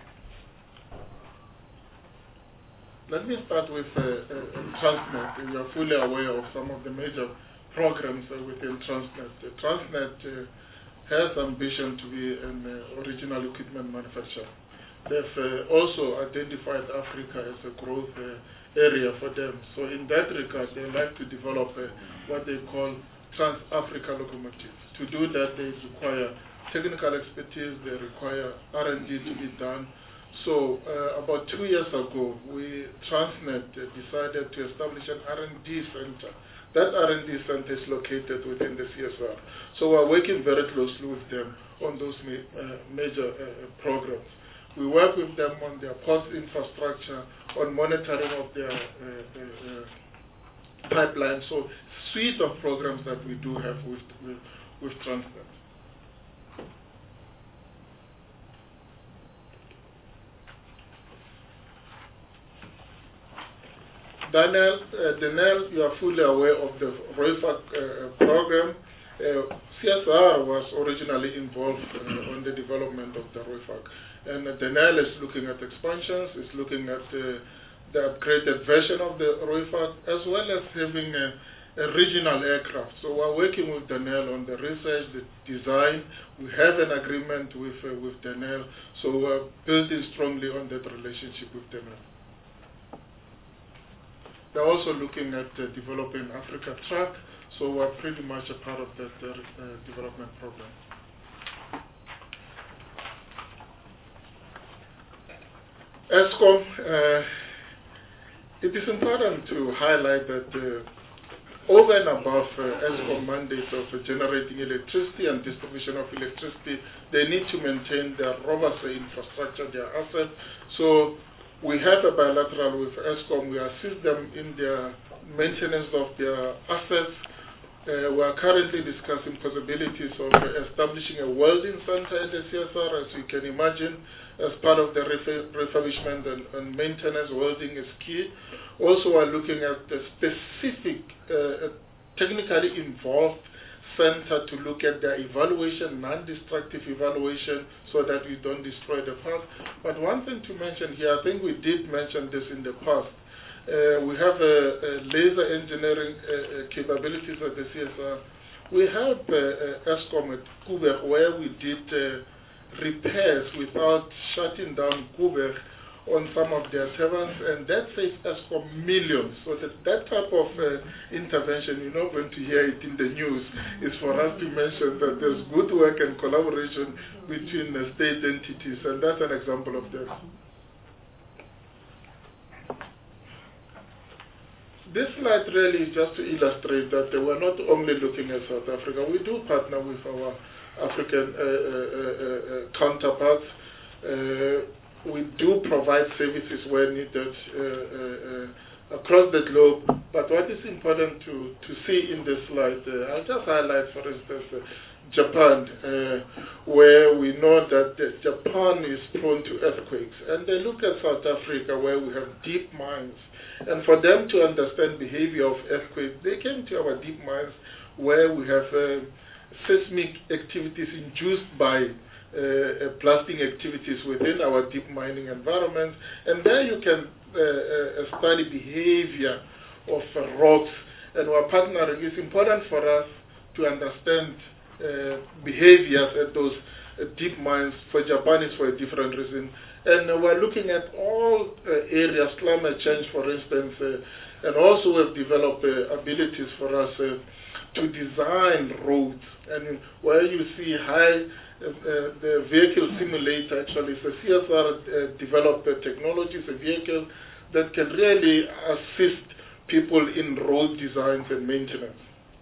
Let me start with uh, uh, Transnet. We are fully aware of some of the major programs uh, within Transnet. Uh, Transnet uh, has ambition to be an uh, original equipment manufacturer. They've uh, also identified Africa as a growth uh, area for them. So in that regard, they like to develop uh, what they call Trans-Africa locomotives. To do that, they require technical expertise, they require R and D to be done. So uh, about two years ago, we, Transnet, uh, decided to establish an R and D center. That R and D center is located within the C S R. So we're working very closely with them on those ma uh, major uh, programs. We work with them on their post infrastructure, on monitoring of their uh, uh, uh, pipeline. So suite of programs that we do have with, with, with Transnet. Daniel, uh, Daniel, you are fully aware of the ROIFAC uh, program. Uh, C S R was originally involved uh, on the development of the ROIFAC. And uh, Daniel is looking at expansions, is looking at uh, the upgraded version of the ROIFAC, as well as having a, a regional aircraft. So we're working with Daniel on the research, the design. We have an agreement with, uh, with Daniel, so we're building strongly on that relationship with Daniel. They're also looking at uh, developing Africa Track, so we're pretty much a part of that uh, uh, development program. ESCOM, uh, it is important to highlight that uh, over and above uh, ESCOM mandate of uh, generating electricity and distribution of electricity, they need to maintain their robust infrastructure, their assets. So we have a bilateral with ESCOM. We assist them in their maintenance of their assets. Uh, we are currently discussing possibilities of uh, establishing a welding center at the C S R, as you can imagine, as part of the refurbishment and, and maintenance. Welding is key. Also, we are looking at the specific, uh, technically involved center to look at their evaluation, non-destructive evaluation, so that we don't destroy the past. But one thing to mention here, I think we did mention this in the past. Uh, we have a, a laser engineering uh, uh, capabilities at the C S R. We have uh, uh, ESCOM at Koeberg, where we did uh, repairs without shutting down Koeberg on some of their turbines, and that saves ESCOM millions. So that, that type of uh, intervention, you're not going to hear it in the news, is for us to mention that there's good work and collaboration between the state entities, and that's an example of that. This slide really is just to illustrate that we're not only looking at South Africa. We do partner with our African uh, uh, uh, uh, counterparts. Uh, we do provide services where needed uh, uh, across the globe. But what is important to, to see in this slide, uh, I'll just highlight, for instance, uh, Japan, uh, where we know that uh, Japan is prone to earthquakes. And they look at South Africa, where we have deep mines And for them to understand behavior of earthquakes, they came to our deep mines where we have uh, seismic activities induced by uh, blasting activities within our deep mining environment. And there you can uh, uh, study behavior of uh, rocks. And our partnering is important for us to understand uh, behaviors at those uh, deep mines. For Japan, it's for a different reason. And uh, we're looking at all uh, areas, climate change, for instance, uh, and also we've developed uh, abilities for us uh, to design roads. And where you see high, uh, uh, the vehicle simulator, actually, it's a C S R uh, developed uh, technology, it's a vehicle that can really assist people in road designs and maintenance.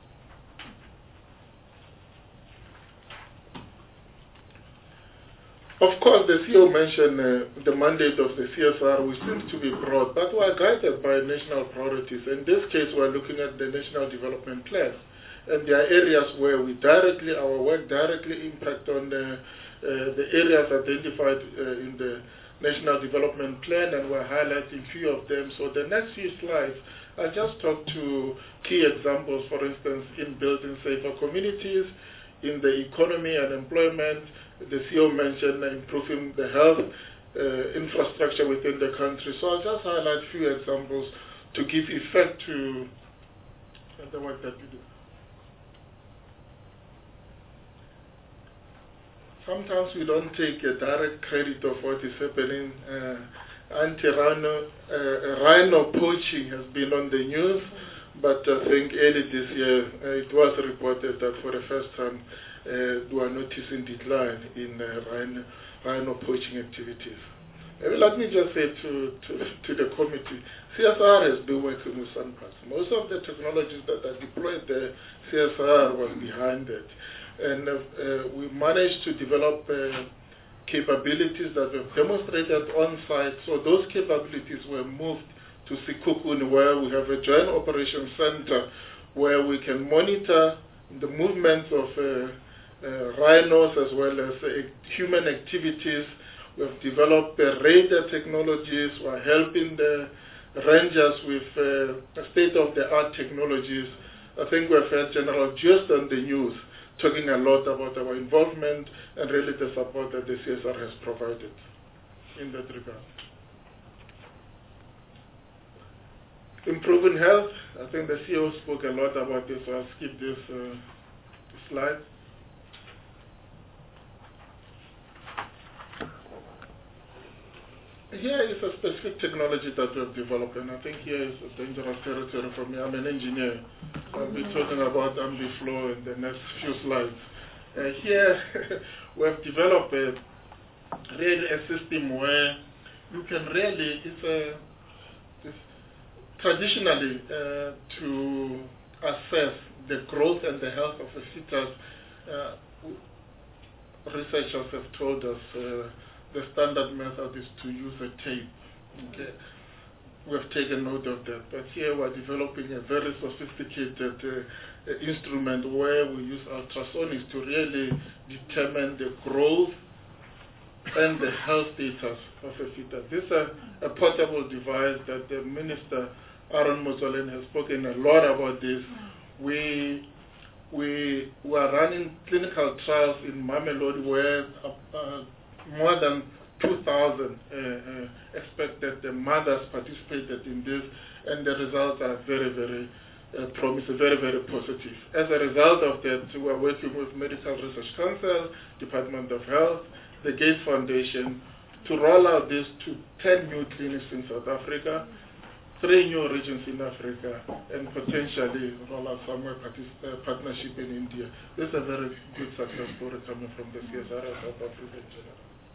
Of course, the C E O mentioned uh, the mandate of the C S R, which seems to be broad, but we are guided by national priorities. In this case, we are looking at the National Development Plan. And there are areas where we directly, our work directly impact on the, uh, the areas identified uh, in the National Development Plan, and we're highlighting a few of them. So the next few slides, I'll just talk to key examples, for instance, in building safer communities, in the economy and employment. The C E O mentioned improving the health uh, infrastructure within the country. So I'll just highlight a few examples to give effect to the work that we do. Sometimes we don't take a direct credit of what is happening. Uh, Anti-rhino uh, rhino poaching has been on the news, but I think early this year uh, it was reported that for the first time Uh, we are noticing decline in uh, rhino, rhino poaching activities. Maybe let me just say to, to, to the committee, C S R has been working with SANParks. Most of the technologies that are deployed there, C S R was behind it. And uh, uh, we managed to develop uh, capabilities that were demonstrated on site. So those capabilities were moved to Sekhukhune, where we have a joint operations center where we can monitor the movements of uh, Uh, rhinos as well as uh, human activities. We have developed uh, radar technologies. We are helping the rangers with uh, state-of-the-art technologies. I think we have had General just on the news talking a lot about our involvement and really the support that the C S R has provided in that regard. Improving health. I think the C E O spoke a lot about this, so I'll skip this uh, slide. Here is a specific technology that we have developed, and I think here is a dangerous territory for me. I'm an engineer. I'll be talking about AmbiFlow in the next few slides. Uh, here, we have developed a, really a system where you can really, it's a, it's traditionally uh, to assess the growth and the health of a fetus, uh, researchers have told us uh, the standard method is to use a tape. Okay. We have taken note of that. But here we're developing a very sophisticated uh, instrument where we use ultrasonics to really determine the growth and the health status of a fetus. This is a, a portable device that the Minister, Aaron Motsoaledi, has spoken a lot about this. We we were running clinical trials in Mamelodi where uh, uh, more than two thousand uh, uh, expected the mothers participated in this, and the results are very, very uh, promising, very, very positive. As a result of that, we are working with Medical Research Council, Department of Health, the Gates Foundation, to roll out this to ten new clinics in South Africa, three new regions in Africa, and potentially roll out somewhere uh, partnership in India. This is a very good success story coming from the C S R of South Africa in general.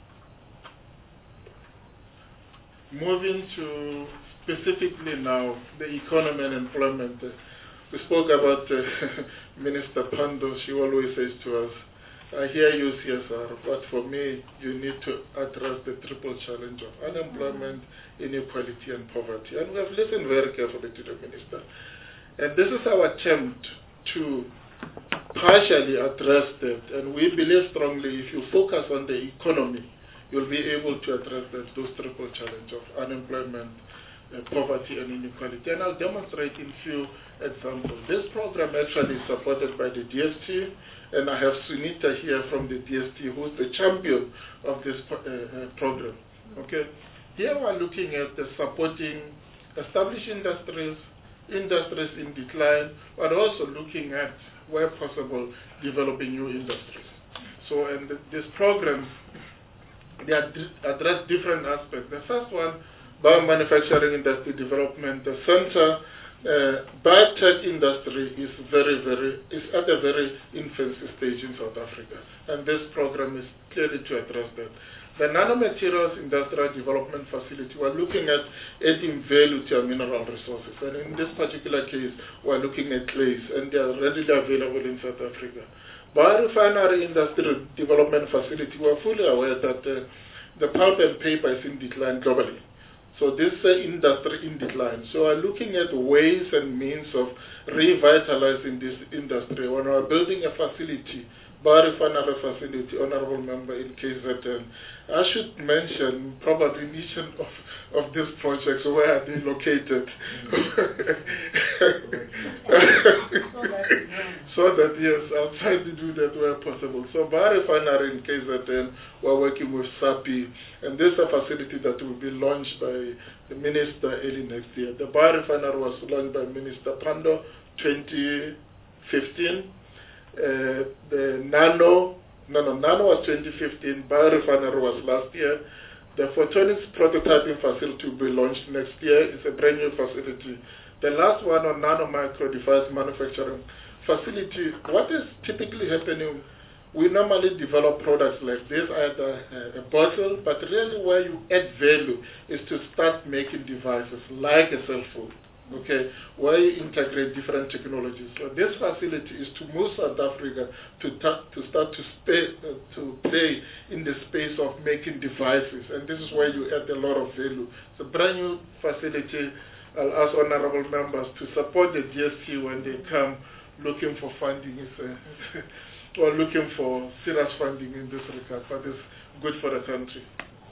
Moving to specifically now the economy and employment. Uh, we spoke about uh, Minister Pandor. She always says to us, I hear you, C S R, but for me, you need to address the triple challenge of unemployment, inequality, and poverty. And we have listened very carefully to the Minister. And this is our attempt to partially address that. And we believe strongly if you focus on the economy, you'll be able to address that, those triple challenges of unemployment, uh, poverty and inequality. And I'll demonstrate in few examples. This program actually is supported by the D S T, and I have Sunita here from the D S T, who's the champion of this uh, uh, program. Okay, here we're looking at the supporting established industries, industries in decline, but also looking at, where possible, developing new industries. So, and th this program, they ad address different aspects. The first one, biomanufacturing industry development. The center, uh, biotech industry is very, very, is at a very infancy stage in South Africa, and this program is clearly to address that. The nanomaterials industrial development facility, we're looking at adding value to our mineral resources, and in this particular case, we're looking at clays, and they are readily available in South Africa. Biorefinery industrial development facility, we're fully aware that uh, the pulp and paper is in decline globally. So this uh, industry in decline. So we're looking at ways and means of revitalizing this industry. When we're building a facility, biorefinery facility, honorable member, in K Z N, I should mention probably each of, of these projects, where are they located? So that, yes, I'll try to do that where possible. So biorefinery in K Z N, we're working with SAPI, and this is a facility that will be launched by the minister early next year. The biorefinery was launched by Minister Pandor twenty fifteen. Uh, the nano, no, no, nano was twenty fifteen, biorefinery was last year. The photonics prototyping facility will be launched next year. It's a brand new facility. The last one on nano micro device manufacturing facility, what is typically happening, we normally develop products like this, either a, a bottle, but really where you add value is to start making devices like a cell phone. Okay, where you integrate different technologies. So this facility is to move South Africa to to start to, stay, uh, to play in the space of making devices, and this is where you add a lot of value. It's a brand new facility. I'll ask honorable members to support the D S T when they come looking for funding, is, uh, or looking for serious funding in this regard, but it's good for the country.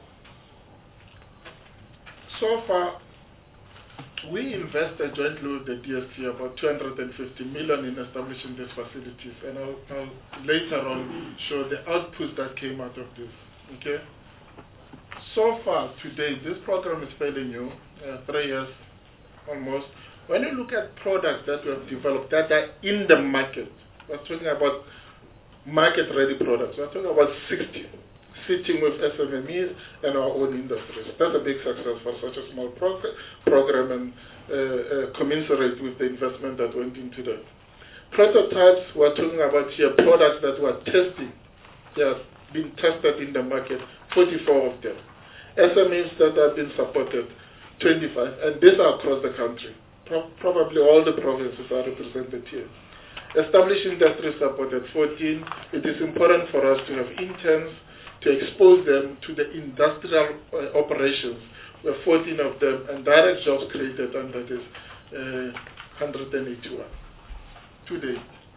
So far, we invested jointly with the D S T about two hundred fifty million in establishing these facilities, and I'll, I'll later on show the outputs that came out of this. Okay. So far today, this program is fairly new, uh, three years almost. When you look at products that we have developed that are in the market, we're talking about market-ready products. We're talking about sixty. Sitting with S M M Es and our own industries. That's a big success for such a small prog program, and uh, uh, commensurate with the investment that went into that. Prototypes, we're talking about here products that were testing. They have been tested in the market, forty-four of them. S M Es that have been supported, twenty-five, and these are across the country. Pro probably all the provinces are represented here. Established industry supported, fourteen. It is important for us to have interns to expose them to the industrial uh, operations. We have fourteen of them, and direct jobs created under this uh, one hundred eighty-one today.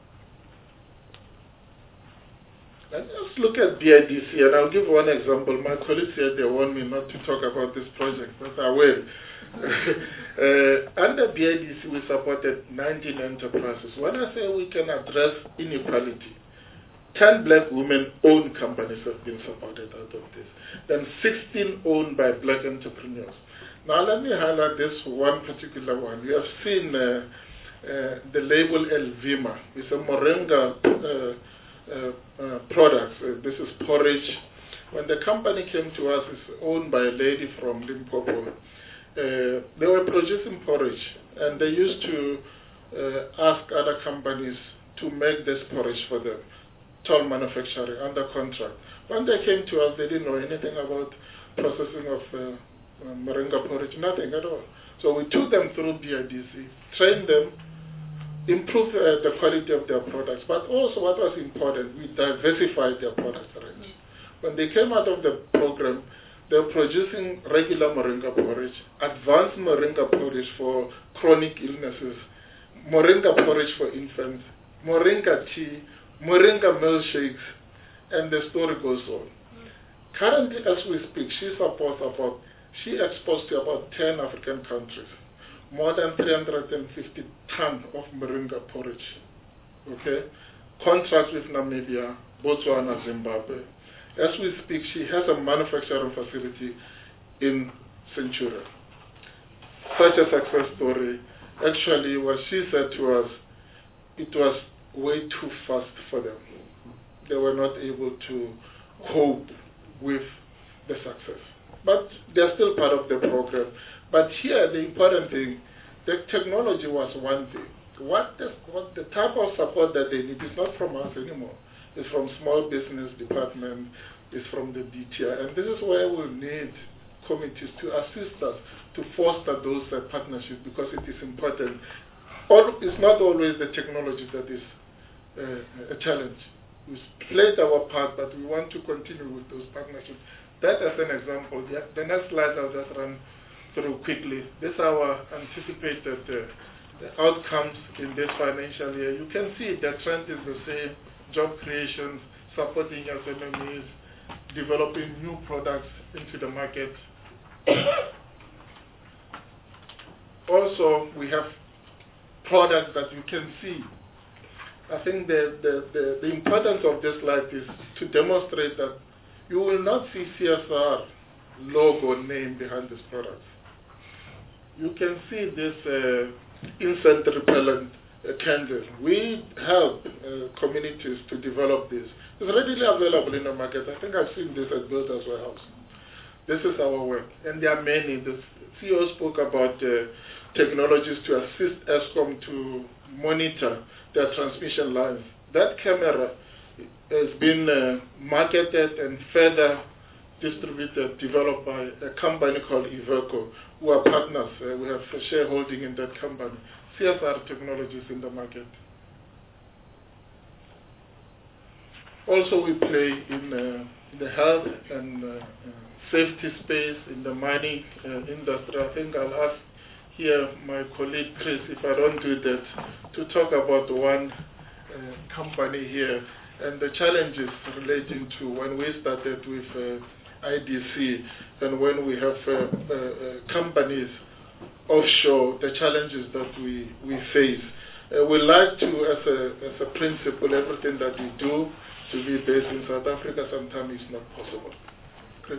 And let's look at B I D C, and I'll give one example. My colleagues here, they want me not to talk about this project, but I will. uh, under B I D C, we supported nineteen enterprises. When I say we can address inequality, ten black women-owned companies have been supported out of this. Then sixteen owned by black entrepreneurs. Now let me highlight this one particular one. You have seen uh, uh, the label Elvima. It's a moringa uh, uh, uh, product. Uh, this is porridge. When the company came to us, it's owned by a lady from Limpopo. Uh, they were producing porridge, and they used to uh, ask other companies to make this porridge for them. Toll manufacturing under contract. When they came to us, they didn't know anything about processing of uh, uh, moringa porridge, nothing at all. So we took them through B I D C, trained them, improved uh, the quality of their products, but also what was important, we diversified their product range. When they came out of the program, they were producing regular moringa porridge, advanced moringa porridge for chronic illnesses, moringa porridge for infants, moringa tea, moringa milkshakes, and the story goes on. Currently, as we speak, she supports about She exports to about ten African countries, more than three hundred fifty tons of moringa porridge. Okay, contracts with Namibia, Botswana, Zimbabwe. As we speak, she has a manufacturing facility in Centurion. Such a success story. Actually, what she said to us, it was way too fast for them. They were not able to cope with the success. But they're still part of the program. But here, the important thing, the technology was one thing. What the, what the type of support that they need is not from us anymore. It's from small business department, it's from the D T I. And this is where we need committees to assist us to foster those uh, partnerships, because it is important. All, it's not always the technology that is uh, a challenge. We played our part, but we want to continue with those partnerships. That as an example. The, the next slide I'll just run through quickly. These are our anticipated uh, the outcomes in this financial year. You can see the trend is the same: job creation, supporting S M Es, developing new products into the market. Also, we have products that you can see. I think the, the, the, the importance of this slide is to demonstrate that you will not see C S R logo name behind these products. You can see this uh, insect repellent uh, candle. We help uh, communities to develop this. It's readily available in the market. I think I've seen this at Builders Warehouse. This is our work, and there are many. The C E O spoke about uh, technologies to assist Eskom to monitor their transmission lines. That camera has been uh, marketed and further distributed, developed by a company called Iveco, who are partners. Uh, we have a shareholding in that company. C S R technologies in the market. Also, we play in uh, the health and uh, uh, safety space, in the mining uh, industry. I think I'll ask here my colleague Chris, if I don't do that, to talk about one uh, company here and the challenges relating to when we started with uh, I D C and when we have uh, uh, uh, companies offshore, the challenges that we, we face. Uh, we like to, as a, as a principle, everything that we do to be based in South Africa. Sometimes it's not possible. Chris?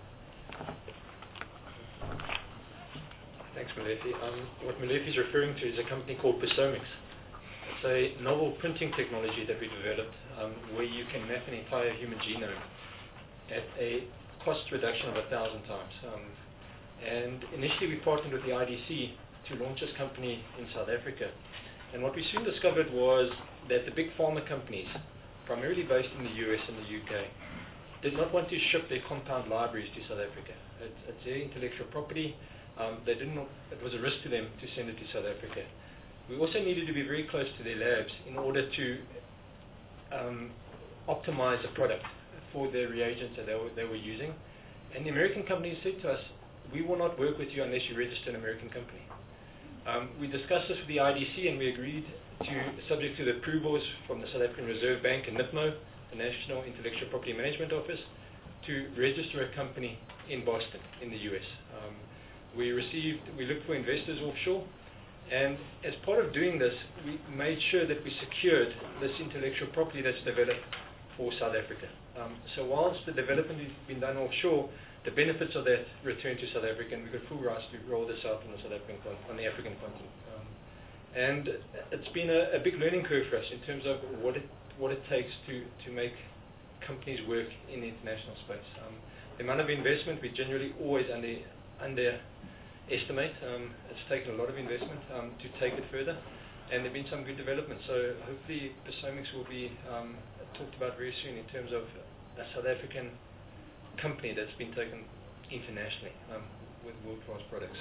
Thanks, Molefi. Um, what Molefi is referring to is a company called Persomics. It's a novel printing technology that we developed um, where you can map an entire human genome at a cost reduction of a thousand times. Um, and initially we partnered with the I D C to launch this company in South Africa. And what we soon discovered was that the big pharma companies, primarily based in the U S and the U K, did not want to ship their compound libraries to South Africa. It's, it's their intellectual property. Um, they didn't. It was a risk to them to send it to South Africa. We also needed to be very close to their labs in order to um, optimize the product for their reagents that they were, they were using. And the American companies said to us, we will not work with you unless you register an American company. Um, we discussed this with the I D C and we agreed to, subject to the approvals from the South African Reserve Bank and NIPMO, the National Intellectual Property Management Office, to register a company in Boston, in the U S. Um, we received, we looked for investors offshore, and as part of doing this, we made sure that we secured this intellectual property that's developed for South Africa. Um, so whilst the development has been done offshore, the benefits of that returned to South Africa, and we got full rights to roll this out on the South African con on the African continent. Um, and it's been a, a big learning curve for us in terms of what it what it takes to to make companies work in the international space. Um, the amount of investment we generally always under underestimate. Um, it's taken a lot of investment um, to take it further, and there've been some good developments. So hopefully, Persomics will be um, talked about very soon in terms of a South African company that's been taken internationally um, with world-class products.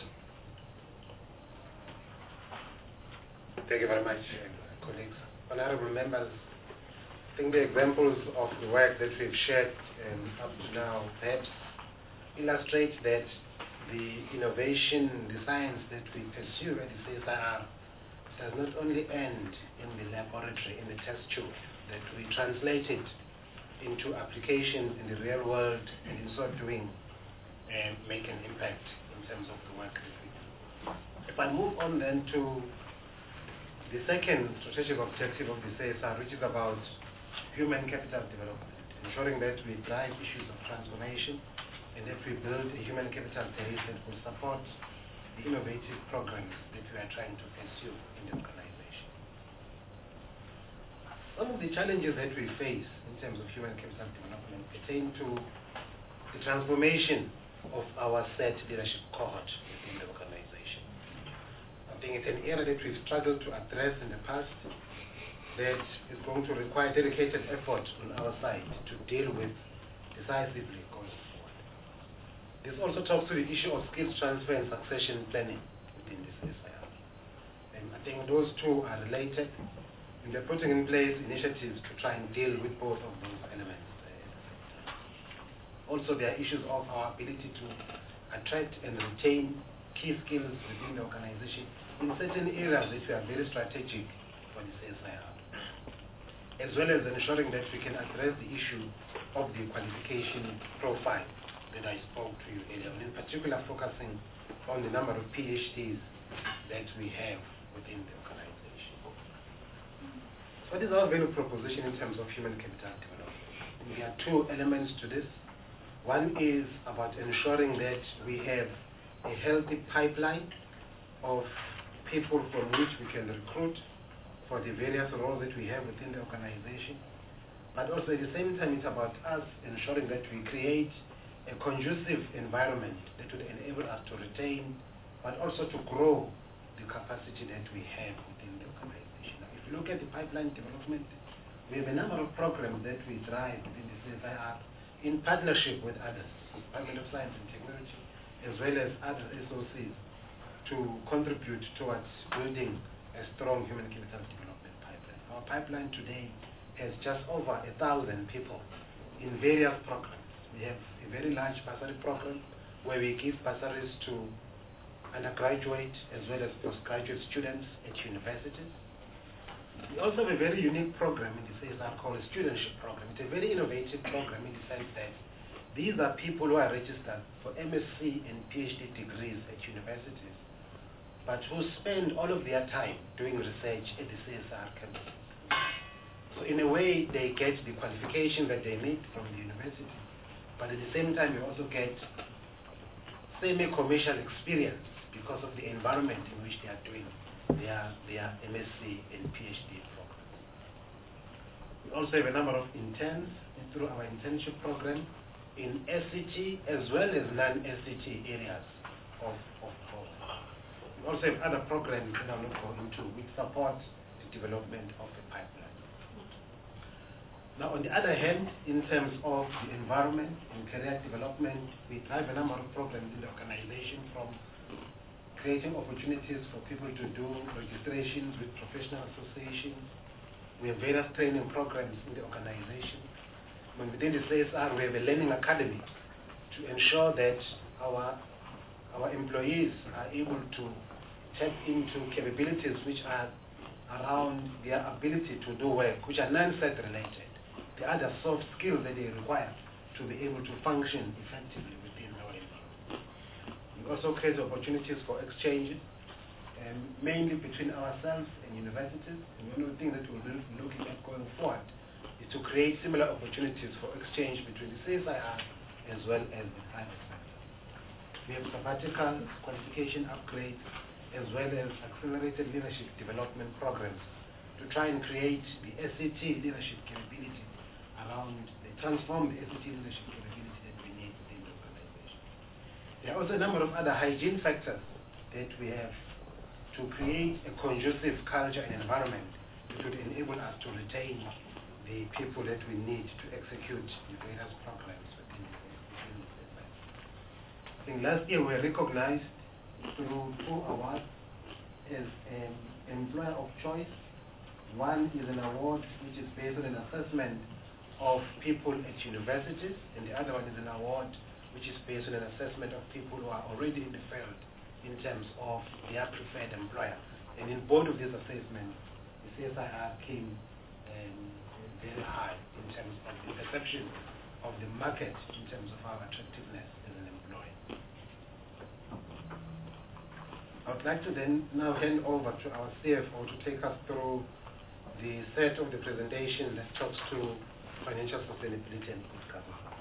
Thank you very much, uh, colleagues. Honorable members, I think the examples of the work that we've shared um, up to now perhaps illustrate that the innovation, the science that we pursue at the C S I R does not only end in the laboratory, in the test tube, that we translate it into applications in the real world, and in so doing, uh, make an impact in terms of the work that we do. If I move on then to the second strategic objective of the C S R, which is about human capital development, ensuring that we drive issues of transformation and that we build a human capital base that will support the innovative programs that we are trying to pursue in the organization. Some of the challenges that we face in terms of human capital development pertain to the transformation of our set leadership cohort within the organization. I think it's an area that we've struggled to address in the past that is going to require dedicated effort on our side to deal with decisively going forward. This also talks to the issue of skills transfer and succession planning within the C S I R. And I think those two are related, and we're putting in place initiatives to try and deal with both of those elements. Also, there are issues of our ability to attract and retain key skills within the organization in certain areas which are very strategic for the C S I R, as well as ensuring that we can address the issue of the qualification profile that I spoke to you earlier, and in particular focusing on the number of PhDs that we have within the organization. What is our value proposition in terms of human capital development? And there are two elements to this. One is about ensuring that we have a healthy pipeline of people from which we can recruit for the various roles that we have within the organization. But also at the same time, it's about us ensuring that we create a conducive environment that will enable us to retain, but also to grow the capacity that we have within the organization. Now, if you look at the pipeline development, we have a number of programs that we drive within the C S I R in partnership with others, Department of Science and Technology, as well as other S O Cs, to contribute towards building a strong human capital development pipeline. Our pipeline today has just over a thousand people in various programs. We have a very large bursary program where we give bursaries to undergraduate as well as postgraduate students at universities. We also have a very unique program in the C S R called a studentship program. It's a very innovative program in the sense that these are people who are registered for M S c and PhD degrees at universities, but who spend all of their time doing research at the C S R campus. So in a way, they get the qualification that they need from the university, but at the same time, you also get semi-commercial experience because of the environment in which they are doing their, their M S c and PhD programs. We also have a number of interns through our internship program in S C T as well as non-S C T areas of, of growth. We also have other programs that I'm not going into which support the development of the pipeline. Now, on the other hand, in terms of the environment and career development, we drive a number of programs in the organization, from creating opportunities for people to do registrations with professional associations. We have various training programs in the organization. When within the C S R, we have a learning academy to ensure that our, our employees are able to tap into capabilities which are around their ability to do work, which are non-set related. The other soft skills that they require to be able to function effectively within our environment. We also create opportunities for exchanges, um, mainly between ourselves and universities. And one of the things that we'll be looking at going forward is to create similar opportunities for exchange between the C S I R as well as the private sector. We have sabbatical qualification upgrades as well as accelerated leadership development programs to try and create the S C T leadership capability around, the transform the S C T leadership capability that we need within the organization. There are also a number of other hygiene factors that we have to create a conducive culture and environment that would enable us to retain the people that we need to execute the various programs within the organization. I think last year we were recognized through two awards as an employer of choice. One is an award which is based on an assessment of people at universities, and the other one is an award which is based on an assessment of people who are already in the field in terms of their preferred employer. And in both of these assessments, the C S I R came um, very high in terms of the perception of the market in terms of our attractiveness as an employer. I would like to then now hand over to our C F O to take us through the set of the presentation that talks to financial sustainability and good governance.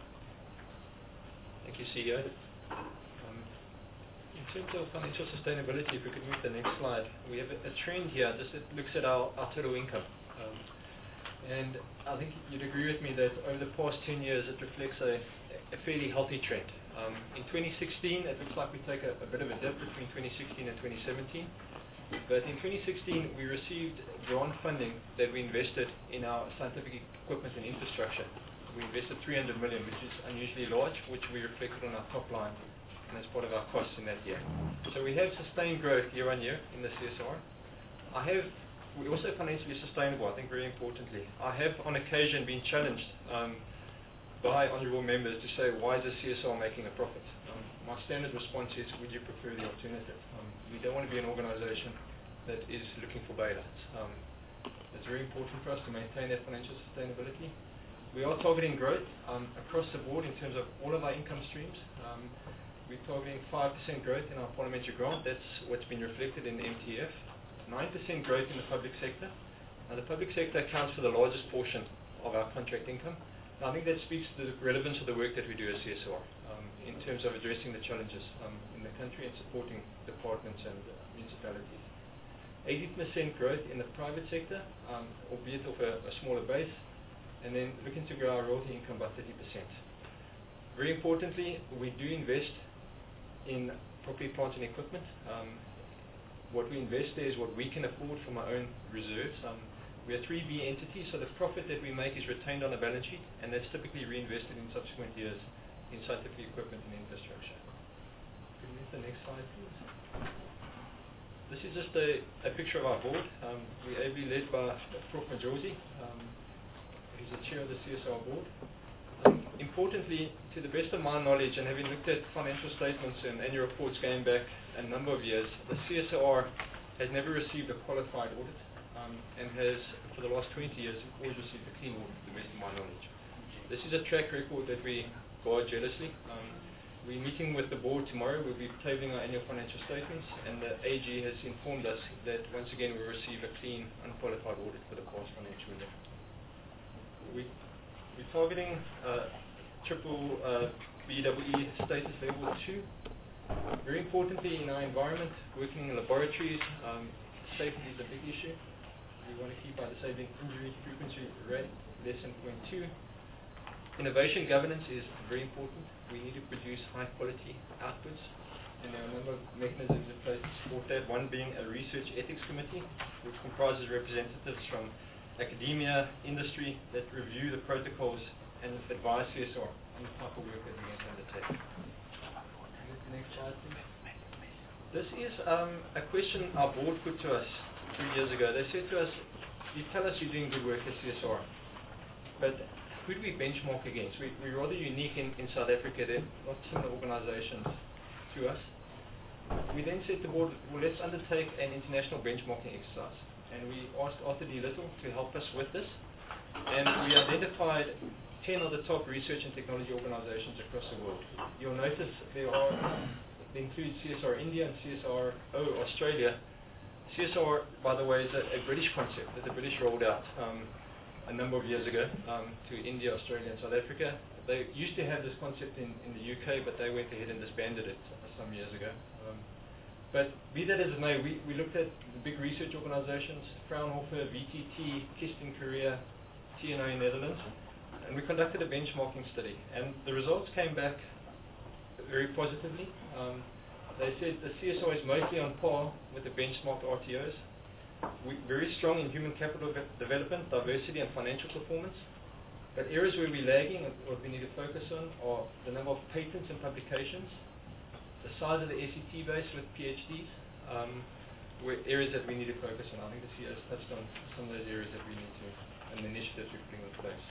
Thank you, C E O. Um, in terms of financial sustainability, if we could move to the next slide, we have a, a trend here. This it looks at our, our total income. Um, and I think you'd agree with me that over the past ten years, it reflects a, a fairly healthy trend. Um, in twenty sixteen, it looks like we take a, a bit of a dip between twenty sixteen and twenty seventeen. But in twenty sixteen, we received grant funding that we invested in our scientific equipment and infrastructure. We invested three hundred million, which is unusually large, which we reflected on our top line and as part of our costs in that year. So we have sustained growth year on year in the C S R. I have, we're also financially sustainable, I think very importantly. I have on occasion been challenged um, by honourable members to say, why is the C S R making a profit? Um, my standard response is, would you prefer the alternative? Um, we don't want to be an organisation that is looking for bailouts. Um, it's very important for us to maintain that financial sustainability. We are targeting growth um, across the board in terms of all of our income streams. Um, we're targeting five percent growth in our parliamentary grant. That's what's been reflected in the M T F. nine percent growth in the public sector. Now, the public sector accounts for the largest portion of our contract income. I think that speaks to the relevance of the work that we do as C S R um, in terms of addressing the challenges um, in the country and supporting departments and uh, municipalities. eighty percent growth in the private sector, um, albeit of a, a smaller base, and then looking to grow our royalty income by thirty percent. Very importantly, we do invest in property, plant and equipment. Um, what we invest there is what we can afford from our own reserves. Um, We are three B entities, so the profit that we make is retained on the balance sheet, and that's typically reinvested in subsequent years in scientific equipment and infrastructure. Can we move to the next slide, please? This is just a, a picture of our board. Um, we're ably led by Prof Majosi, um, who's the chair of the C S R board. Um, importantly, to the best of my knowledge, and having looked at financial statements and annual reports going back a number of years, the C S R has never received a qualified audit. Um, and has, for the last twenty years, always received a clean audit, to the best of my knowledge. This is a track record that we guard jealously. Um, we're meeting with the board tomorrow. We'll be tabling our annual financial statements, and the A G has informed us that once again we'll receive a clean, unqualified audit for the past financial year. We, we're targeting uh, triple uh, B E E status level two. Very importantly, in our environment, working in laboratories, um, safety is a big issue. We want to keep our disabling injury frequency rate less than zero point two. Innovation governance is very important. We need to produce high quality outputs, and there are a number of mechanisms in place to support that, one being a research ethics committee, which comprises representatives from academia, industry, that review the protocols and advise C S R on the type of work that we're going to undertake. Next slide, please. This is um, a question our board put to us three years ago. They said to us, you tell us you're doing good work at C S R, but who do we benchmark against? We, we're rather unique in, in South Africa. There are not similar organizations to us. We then said to the board, well, let's undertake an international benchmarking exercise. And we asked Arthur D. Little to help us with this. And we identified ten of the top research and technology organizations across the world. You'll notice there are, they include C S R India and C S R O Australia. C S R, by the way, is a, a British concept that the British rolled out um, a number of years ago um, to India, Australia and South Africa. They used to have this concept in, in the U K, but they went ahead and disbanded it some years ago. Um, but be that as it may, we, we looked at the big research organizations, Fraunhofer, V T T, KIST in Korea, T N O in Netherlands, and we conducted a benchmarking study. And the results came back very positively. Um, They said the C S R is mostly on par with the benchmark R T Os. We're very strong in human capital development, diversity and financial performance. But areas where we're lagging and what we need to focus on are the number of patents and publications, the size of the S E T base with PhDs, um, were areas that we need to focus on. I think the C E O has touched on some of those areas that we need to, and the initiatives we're putting in place.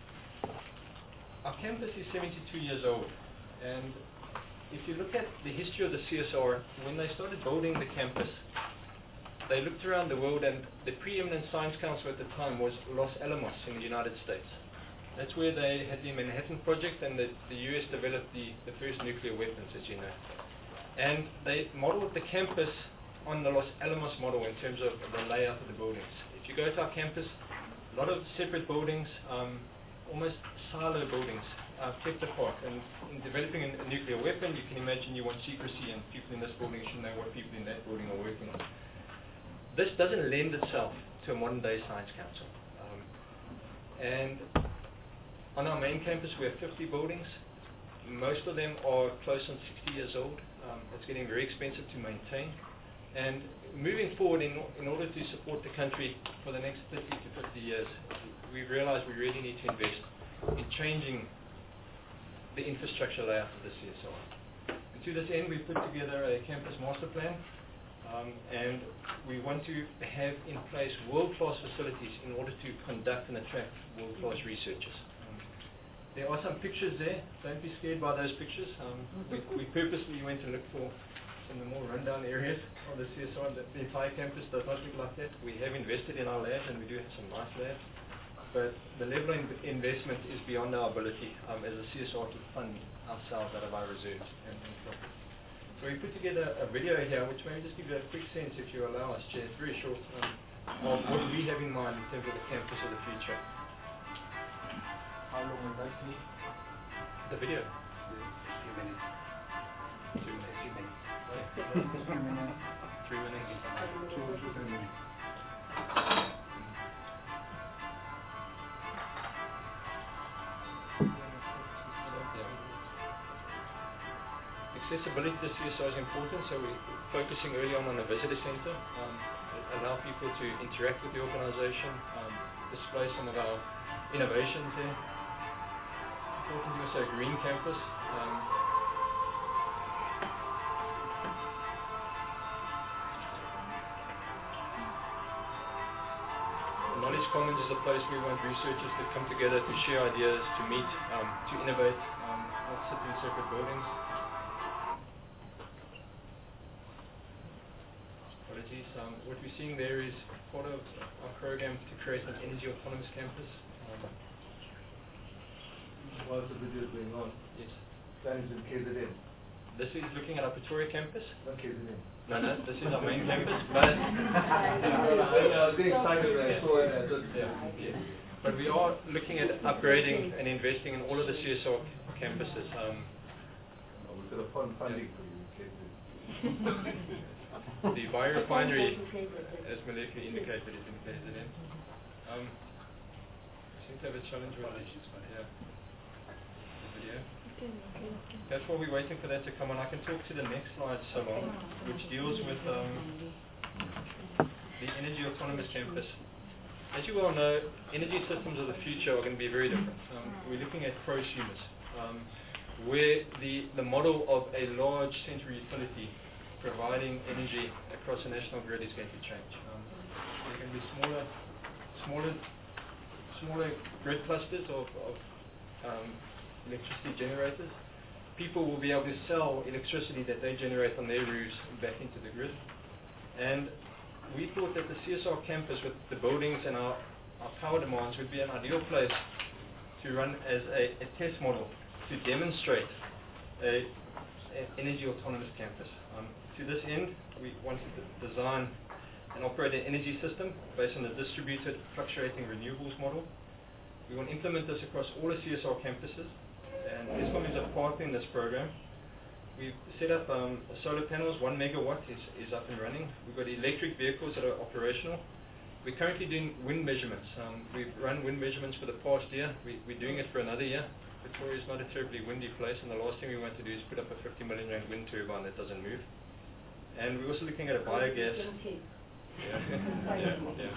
Our campus is seventy-two years old, and if you look at the history of the C S R, when they started building the campus, they looked around the world, and the preeminent science council at the time was Los Alamos in the United States. That's where they had the Manhattan Project, and the, the U S developed the, the first nuclear weapons, as you know. And they modeled the campus on the Los Alamos model in terms of the layout of the buildings. If you go to our campus, a lot of separate buildings, um, almost silo buildings, uh, kept apart. And in developing a, a nuclear weapon, you can imagine you want secrecy, and people in this building should know what people in that building are working on. This doesn't lend itself to a modern day science council. Um, and on our main campus, we have fifty buildings. Most of them are close on sixty years old. Um, it's getting very expensive to maintain. And moving forward, in, in order to support the country for the next thirty to fifty years, we realize we really need to invest in changing the infrastructure layout of the C S R. And to this end, we put together a campus master plan, um, and we want to have in place world-class facilities in order to conduct and attract world-class researchers. Um, there are some pictures there. Don't be scared by those pictures. Um, we, we purposely went to look for in the more rundown areas of the C S R. The, the entire campus does not look like that. We have invested in our labs, and we do have some nice labs, but the level of investment is beyond our ability um, as a C S R to fund ourselves out of our reserves and, and profits. So we put together a video here, which may just give you a quick sense, if you allow us, Chair. It's very short, um, of what we have in mind in terms of the campus of the future. How long will that be? The video. Three minutes. Two minutes. Three minutes. Three minutes. Three minutes. Two to three minutes. Accessibility to C S R is important, so we're focusing early on on a visitor center, um, allow people to interact with the organization, um, display some of our innovations there. Importantly, also a green campus. Um, Knowledge Commons is a place we want researchers to come together to share ideas, to meet, um, to innovate, um, not sit in separate buildings. Apologies. Um, what we're seeing there is part of our program to create an energy autonomous campus. Um, While the video is going on, yes. that is in K Z N. This is looking at our Pretoria campus. Not K Z N. No, no, this is our main campus, but I was getting excited when I saw it. I thought, yeah, yeah. But we are looking at upgrading and investing in all of the C S R campuses. Um, oh, we've got a fund funding for you, K Z N. The biorefinery, as Malika indicated, is in K Z N. Um, I seem to have a challenge with it. Yeah. The video. That's why we're waiting for that to come on. I can talk to the next slide, Salon, which deals with um, the energy autonomous campus. As you well know, energy systems of the future are going to be very different. Um, we're looking at prosumers, um, where the, the model of a large central utility providing energy across a national grid is going to change. Um, there are going to be smaller, smaller, smaller grid clusters of, of um, electricity generators. People will be able to sell electricity that they generate on their roofs back into the grid. And we thought that the C S R campus with the buildings and our, our power demands would be an ideal place to run as a, a test model to demonstrate a, an energy autonomous campus. Um, to this end, we wanted to design and operate an energy system based on the distributed fluctuating renewables model. We want to implement this across all the C S R campuses, and Eskom is a partner in this program. We've set up um, solar panels, one megawatt is, is up and running. We've got electric vehicles that are operational. We're currently doing wind measurements. Um, we've run wind measurements for the past year. We, we're doing it for another year. Victoria is not a terribly windy place, and the last thing we want to do is put up a fifty million rand wind turbine that doesn't move. And we're also looking at a biogas. Yeah, yeah, yeah.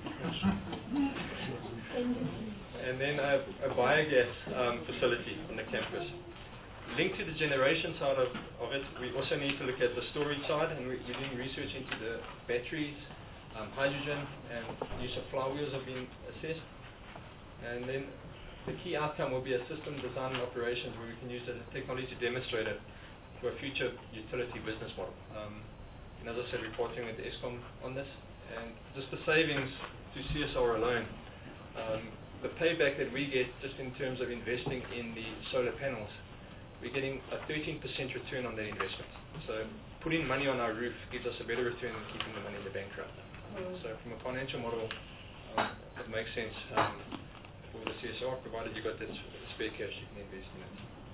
And then a, a biogas um, facility on the campus. Linked to the generation side of, of it, we also need to look at the storage side, and we, we're doing research into the batteries, um, hydrogen, and use of flywheels are being assessed. And then the key outcome will be a system design and operations where we can use the technology to demonstrate it for a future utility business model. Um, and as I said, we're partnering with Eskom on this. And just the savings to C S R alone, um, the payback that we get just in terms of investing in the solar panels we're getting a thirteen percent return on that investment. So putting money on our roof gives us a better return than keeping the money in the bank right now. Mm. So from a financial model, um, it makes sense um, for the C S R, provided you've got that spare cash you can invest in it.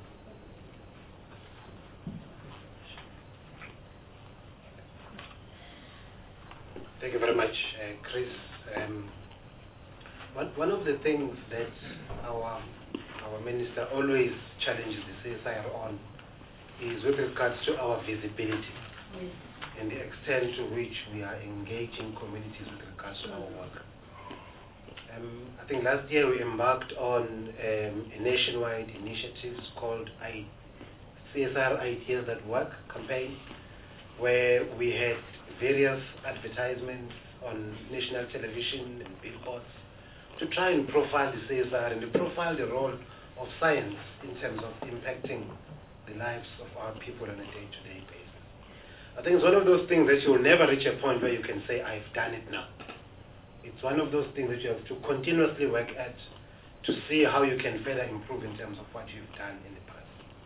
Thank you very much, uh, Chris. Um, one, one of the things that our our minister always challenges the C S I R on is with regards to our visibility Yes. and the extent to which we are engaging communities with regards to our work. Um, I think last year we embarked on um, a nationwide initiative called I, C S R Ideas That Work campaign, where we had various advertisements on national television and billboards to try and profile the C S R and to profile the role of science in terms of impacting the lives of our people on a day-to-day basis. I think it's one of those things that you will never reach a point where you can say, I've done it now. It's one of those things that you have to continuously work at to see how you can further improve in terms of what you've done in the past.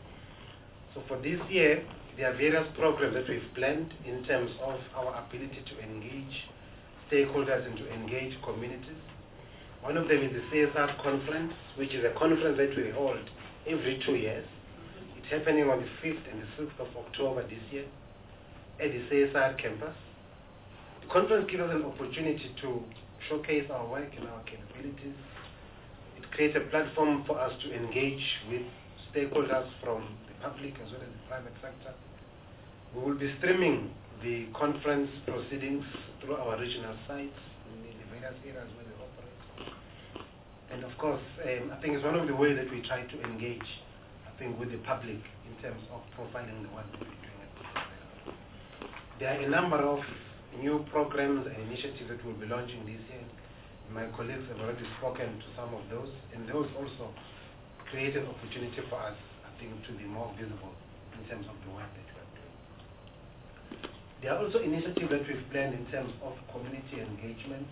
So for this year, there are various programs that we've planned in terms of our ability to engage stakeholders and to engage communities. One of them is the C S R conference, which is a conference that we hold every two years. It's happening on the fifth and the sixth of October this year at the C S R campus. The conference gives us an opportunity to showcase our work and our capabilities. It creates a platform for us to engage with stakeholders from the public as well as the private sector. We will be streaming the conference proceedings through our regional sites in the various areas where we operate. And of course, um, I think it's one of the ways that we try to engage, I think, with the public in terms of profiling the work that we're doing at the There are a number of new programs and initiatives that we'll be launching this year. My colleagues have already spoken to some of those, and those also create an opportunity for us, I think, to be more visible in terms of the work that we are doing. There are also initiatives that we've planned in terms of community engagement.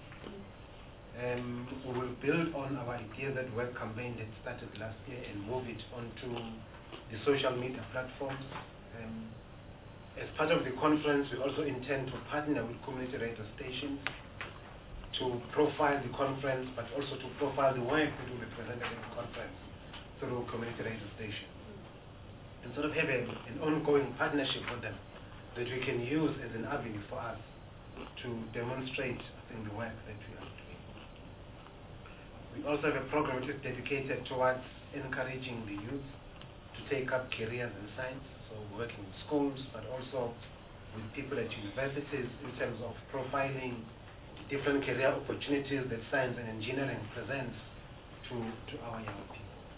Um, we will build on our Ideas That Work campaign that started last year and move it onto the social media platforms. Um, as part of the conference, we also intend to partner with community radio stations to profile the conference, but also to profile the work that will be presented in the conference through community radio stations. And sort of have a, an ongoing partnership with them that we can use as an avenue for us to demonstrate, I think, the work that we are doing. We also have a program which is dedicated towards encouraging the youth to take up careers in science, so working in schools, but also with people at universities in terms of profiling different career opportunities that science and engineering presents to, to our young people.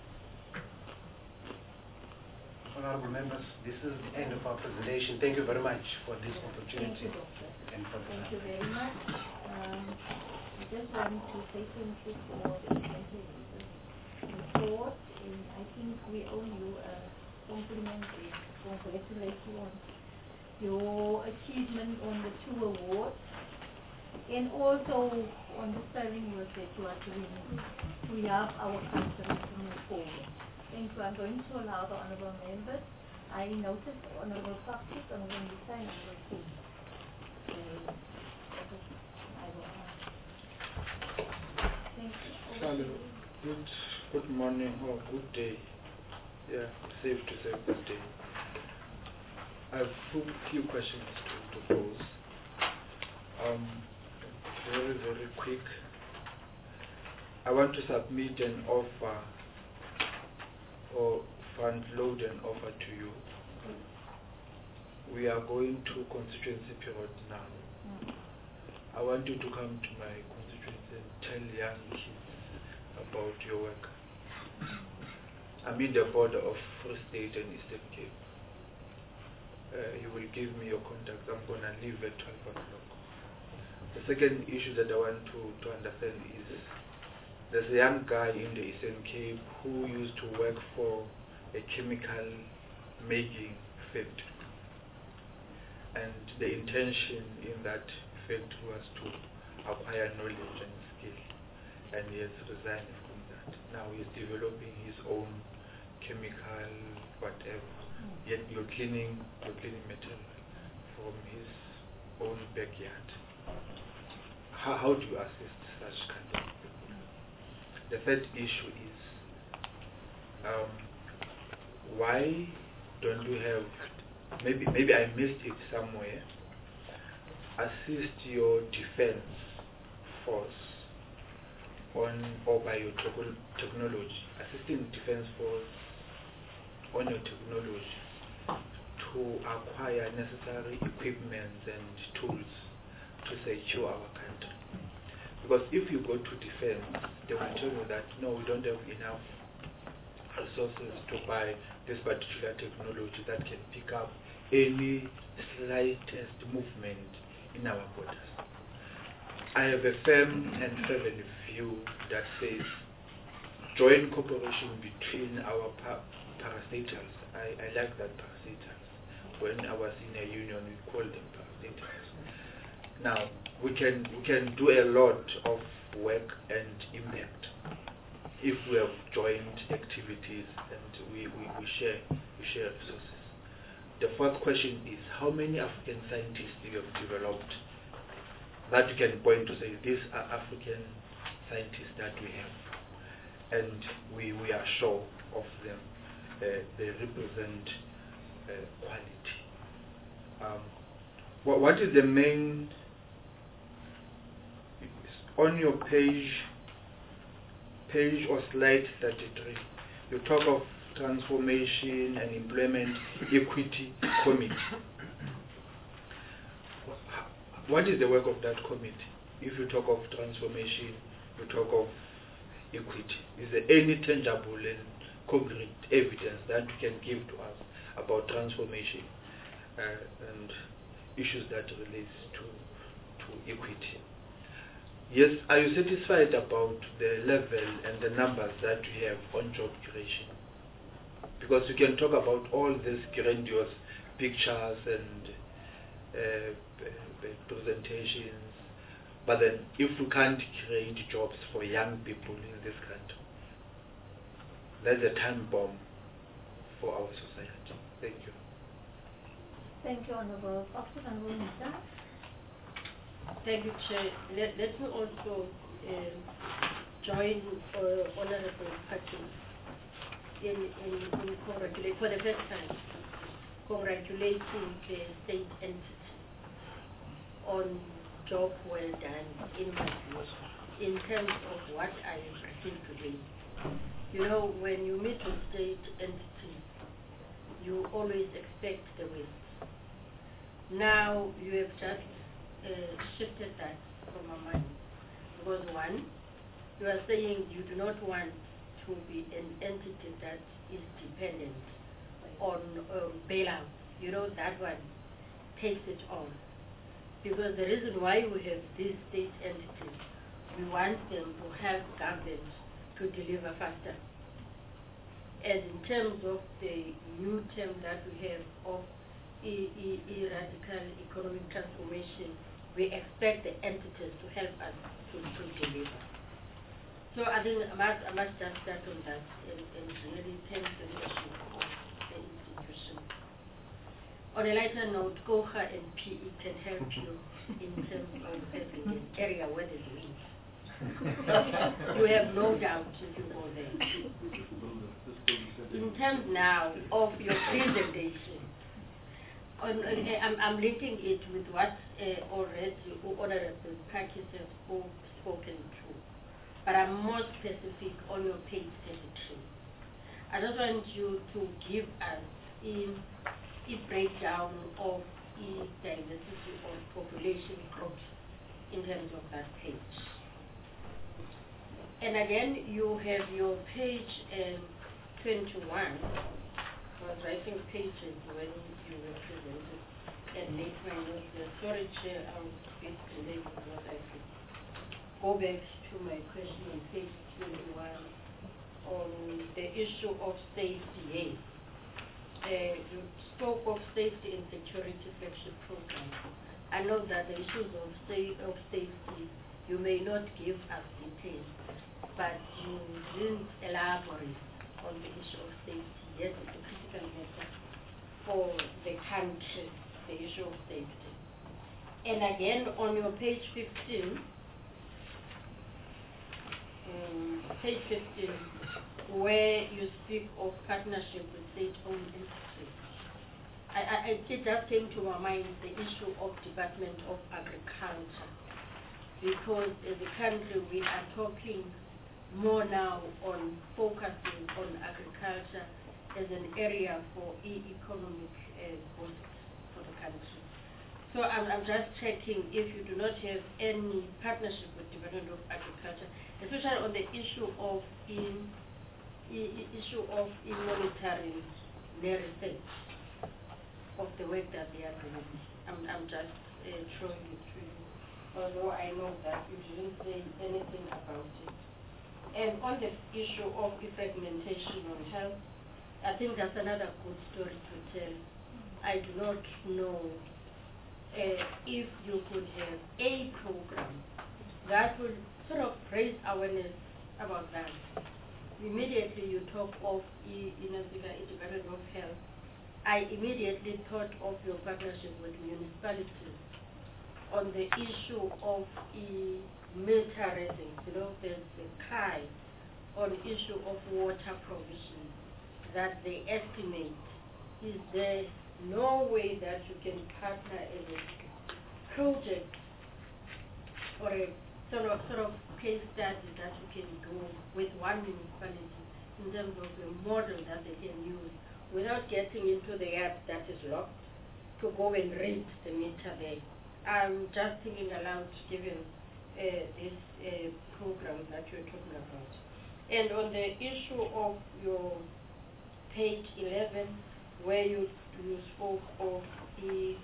Honorable members, this is the end of our presentation. Thank you very much for this opportunity. Thank you, Doctor. And for the Thank you very much. Um, I just want to say thank you for the report, and I think we owe you a compliment and congratulate you on your achievement on the two awards, and also on the sterling work that you are doing to help our country to move forward. Thank you. I'm going to allow the honourable members. I noticed Honourable Foxes, Honourable Lisa, and Honourable King. I will ask. Thank you. Hello. Good, good morning or good day. Yeah, safe to say good day. I have a few questions to, to pose. Um, very, very quick. I want to submit an offer or front load an offer to you. We are going to constituency period now. I want you to come to my constituency and tell young kids about your work. I'm in the border of Free State and Eastern Cape. Uh, you will give me your contact. I'm going to leave at twelve o'clock. The second issue that I want to, to understand is there's a young guy in the Eastern Cape who used to work for a chemical making factory. And the intention in that factory was to acquire knowledge and skill. And he has resigned from that. Now he's developing his own chemical, whatever. Yet you're cleaning, you're cleaning material from his own backyard. How, how do you assist such kind of people? The third issue is, um, why don't you have, maybe maybe I missed it somewhere, assist your defense force on or by your techno- technology, assisting defense force on your technology to acquire necessary equipment and tools to secure our country. Because if you go to defense, they will tell you that no, we don't have enough resources to buy this particular technology that can pick up any slightest movement in our borders. I have a firm and fervent view that says joint cooperation between our pa- parastatals. I, I like that parastatals. When I was in a union, we called them parastatals. Now, we can we can do a lot of work and impact if we have joint activities and we, we, we share we share resources. The fourth question is, how many African scientists do you have developed that you can point to say these are African scientists that we have, and we, we are sure of them, uh, they represent uh, quality. Um, what, what is the main, on your page, page or slide thirty-three, you talk of transformation and employment equity committee. What is the work of that committee? If you talk of transformation, you talk of equity. Is there any tangible and concrete evidence that you can give to us about transformation uh, and issues that relate to, to equity? Yes, are you satisfied about the level and the numbers that we have on job creation? Because you can talk about all these grandiose pictures and uh, presentations, but then if we can't create jobs for young people in this country, that's a time bomb for our society. Thank you. Thank you, Honorable Foster. Honorable Minister. Thank you, Chair. Let, let me also uh, join uh, Honorable Patrick in, in, in congratulating, for the first time, congratulating the state entity on job well done in my view, in terms of what I have seen today. You know, when you meet a state entity, you always expect the worst. Now you have just uh, shifted that from our mind. Because one, you are saying you do not want to be an entity that is dependent on um, bailout. You know, that one takes it on. Because the reason why we have these state entities, we want them to have government to deliver faster. And in terms of the new term that we have of e e e radical economic transformation, we expect the entities to help us to, to deliver. So I think I must, I must just start on that and, and really thank the leadership of the institution. On a lighter note, Gocha and P E can help you in terms of having an area where there's wind. You have no doubt if you go there. In terms now of your presentation, on, uh, I'm, I'm linking it with what uh, already Honorable Pakis has spoke, spoken to, but I'm more specific on your page thirty-three. I just want you to give us in a breakdown of the diversity of population groups in terms of that page. And again, you have your page um, twenty-one. I was writing pages when you were presented and late my notes. Sorry, Chair, I'll speak today because I could go back to my question on page twenty-one on the issue of safety. Uh, you spoke of safety and security flagship program. I know that the issues of, sa- of safety, you may not give us details, but you didn't elaborate on the issue of safety. Yes, it's a critical matter for the country, the issue of safety. And again, on your page fifteen, um, page fifteen, where you speak of partnership with state-owned entities, I, I, it just came to my mind the issue of Department of Agriculture, because as a country we are talking more now on focusing on agriculture as an area for e economic uh, boost for the country. So I'm, I'm just checking if you do not have any partnership with Department of Agriculture, especially on the issue of in, i, issue of in monitoring their research of the work that they are doing. I'm, I'm just uh, throwing it to you, although I know that you didn't say anything about it. And on the issue of the fragmentation on health, I think that's another good story to tell. I do not know uh, if you could have a program that would sort of raise awareness about that. Immediately you talk of the Department of Health, I immediately thought of your partnership with municipalities on the issue of the militarizing, you know, there's a cry on the issue of water provision that they estimate. Is there no way that you can partner as a project or a sort of, sort of case study that you can do with one municipality in terms of the model that they can use without getting into the app that is locked to go and read the meter there? I'm just thinking aloud given uh, this uh, program that you're talking about. And on the issue of your page eleven, where you, you spoke of the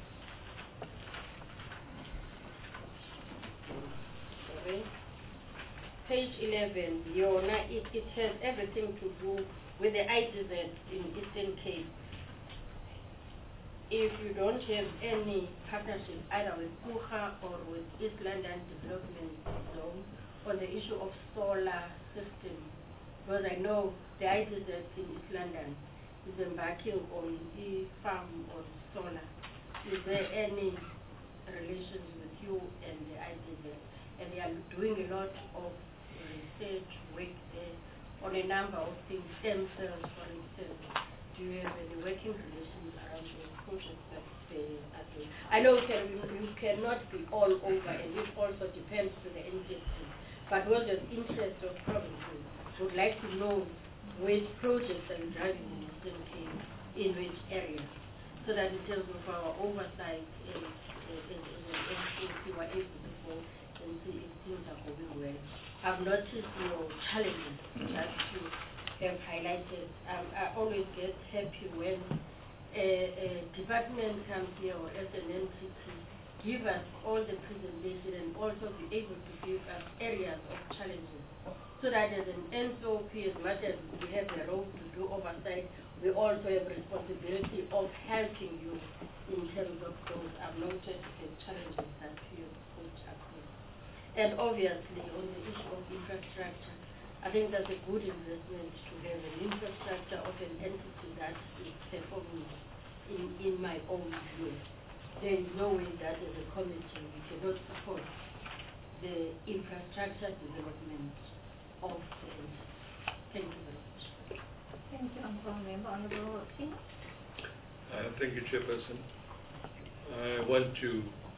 sorry, page eleven, Yona, it, it has everything to do with the I D Z in Eastern Cape. If you don't have any partnership either with P U H A or with East London Development Zone on the issue of solar system, because I know the I D Z in East London is embarking on the farm on solar. Is there any relations with you and the I D Z? And they are doing a lot of research work there on a number of things, stem cells for instance. Do you have any working relations around your projects that they are doing? I know can, you, you cannot be all over, and it also depends to the industry. But what the interest of provinces would like to know which projects are driving in Eastern Cape, in which area, so that in terms of our oversight and we were able to go and see if things are going well. I've noticed your challenges that you have highlighted. Um, I always get happy when a, a department comes here or as an entity, give us all the presentation and also be able to give us areas of challenges. So that as an N S O P, as much as we have the role to do oversight, we also have responsibility of helping you in terms of those I've noted the challenges that you put across. And obviously on the issue of infrastructure, I think that's a good investment to have an infrastructure of an entity that is performing in, in my own view. There is no way that as a committee we cannot support the infrastructure development of the entity. Thank you very much. Thank you, Honourable Member. Honourable Singh. Uh, thank you, Chairperson. I want to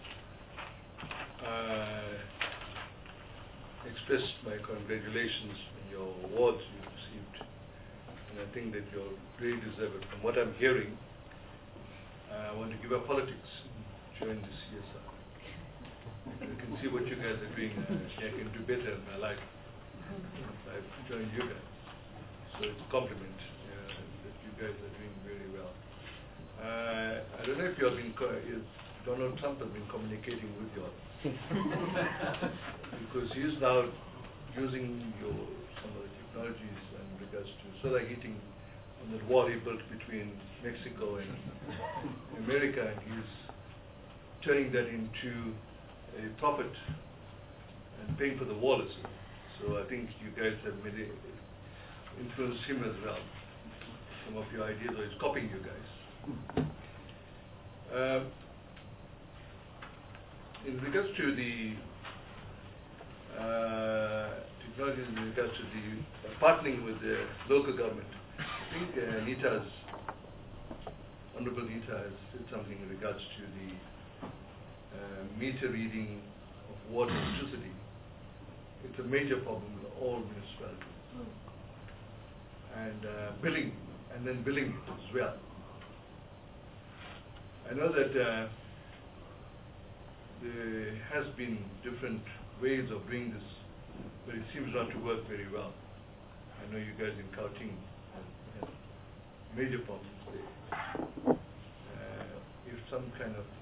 uh, express my congratulations on your awards you received, and I think that you're really deserve it. From what I'm hearing, uh, I want to give up politics and join the C S R. You can see what you guys are doing. Uh, I can do better in my life. I've joined you guys, so it's a compliment uh, that you guys are doing very well. Uh, I don't know if you have been, co if Donald Trump has been communicating with you all. Because he's now using your, some of the technologies in regards to solar heating on the wall he built between Mexico and America, and he's turning that into a profit and paying for the wall. So I think you guys have made a influenced him as well. Some of your ideas, or he's copying you guys. Um, in regards to the uh, technology, in regards to the uh, partnering with the local government, I think uh, Nita's, Honorable Nita has said something in regards to the uh, meter reading of water and electricity. It's a major problem with all municipalities. And uh, billing, and then billing it as well. I know that uh, there has been different ways of doing this, but it seems not to work very well. I know you guys in Gauteng have major problems there. Uh, if some kind of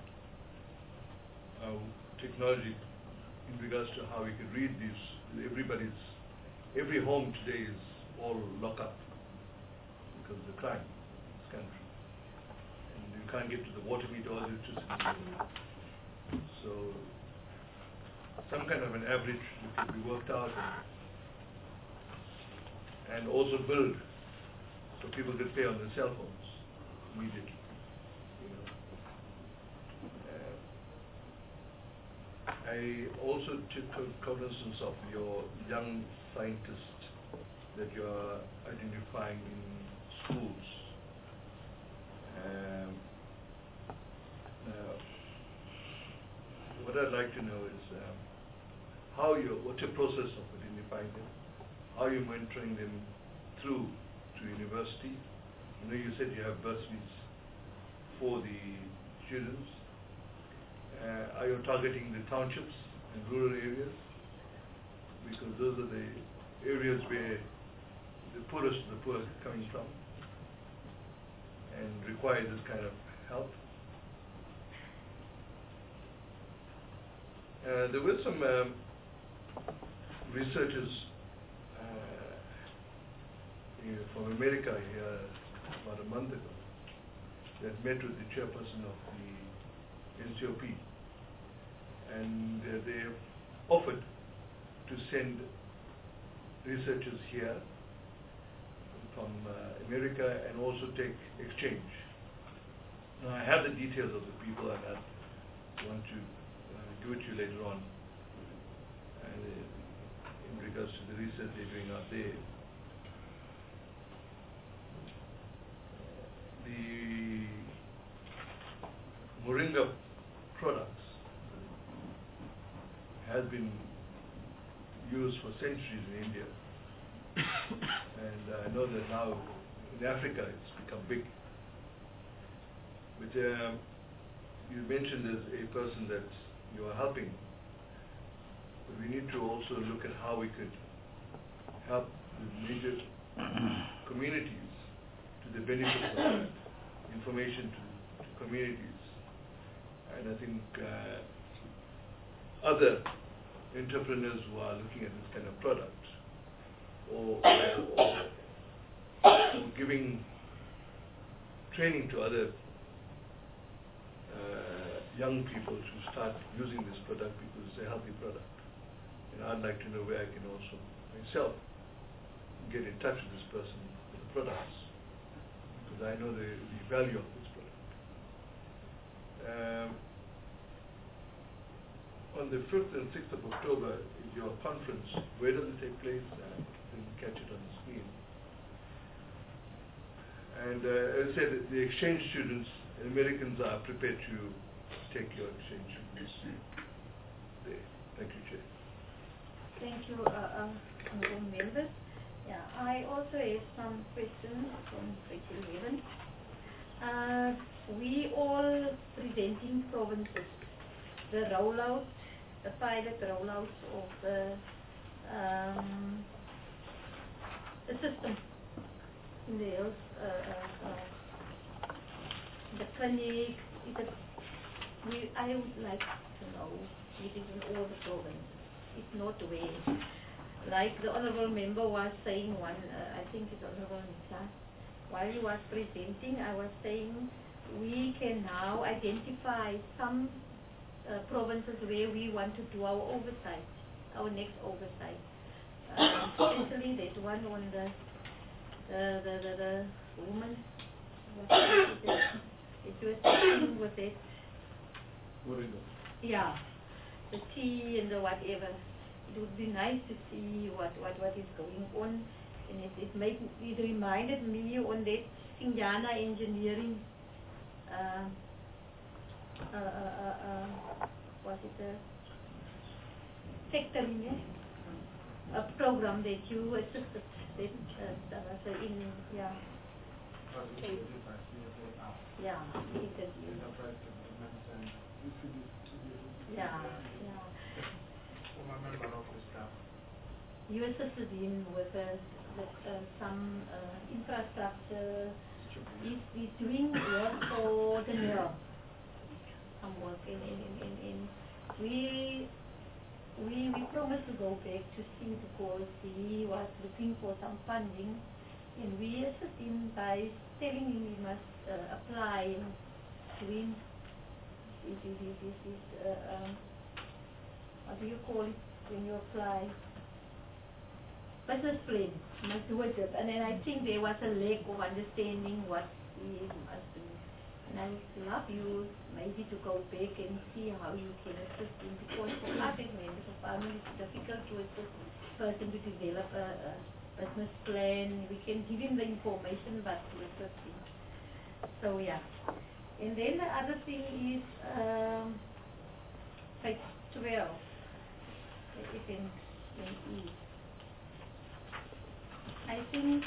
uh, technology in regards to how we could read these, everybody's, every home today is all locked up because of the crime in this country. And you can't get to the water meter or electricity. So some kind of an average could be worked out and, and also build so people could pay on their cell phones immediately. You know. uh, I also took cognizance of your young scientists that you are identifying in schools. Um, uh, what I'd like to know is um, how you, what's your process of identifying them? How are you monitoring them through to university? I know you said you have bursaries for the students. Uh, are you targeting the townships and rural areas? Because those are the areas where the poorest of the poor are coming from and require this kind of help. Uh, there were some um, researchers uh, here from America here about a month ago that met with the chairperson of the N C O P, and uh, they have offered to send researchers here from uh, America and also take exchange. Now I have the details of the people and I want to uh, give it to you later on, and uh, in regards to the research they're doing out there. The Moringa products has been used for centuries in India. And I know that now in Africa it's become big. But um, you mentioned as a person that you are helping, but we need to also look at how we could help the major communities to the benefit of that information to, to communities. And I think uh, other entrepreneurs who are looking at this kind of product or, or, or giving training to other uh, young people to start using this product because it's a healthy product. And I'd like to know where I can also myself get in touch with this person with the products, because I know the, the value of this product. Um, on the fifth and sixth of October is your conference. Where does it take place? Uh, you can catch it on the screen. And uh, as I said, the exchange students, Americans are prepared to take your exchange students there. Thank you, Chair. Thank you, uh, uh, honorable members. Yeah, I also have some questions from Rachel Levin. Uh, we all presenting provinces, the rollout, the pilot rollout of the um, the system in the health, uh, uh, uh, the clinic. Is it, we, I would like to know if it is in all the provinces, if not where. Like the honorable member was saying one, uh, I think it's honorable Nita, while he was presenting, I was saying we can now identify some uh, provinces where we want to do our oversight, our next oversight. uh, especially that one on the the the the, the woman. What was it? It was something with it. Yeah, the tea and the whatever. It would be nice to see what what what is going on, and it it made it reminded me on that Sinjana engineering. Uh, uh, uh, uh, uh, was it a factory, yeah? A program that you assisted, that, uh, that was uh, in, yeah. Okay. Yeah, interview. Yeah, yeah. You assisted him with, uh, with uh, some uh, infrastructure. He's, he's doing work for the mill. Some work in, in, in, in, in. We, we, we promised to go back to see because he was looking for some funding, and we assist him by telling him he must uh, apply and doing this, this, this, this, this uh, um, what do you call it when you apply? Business plan, you must do it. And then I think there was a lack of understanding what he must do. And I would love you maybe to go back and see how you can assist him, because for us as members of family it's difficult to assist a person to develop a, a business plan. We can give him the information but to assist him. So yeah. And then the other thing is um, page twelve. It can, can eat. I think,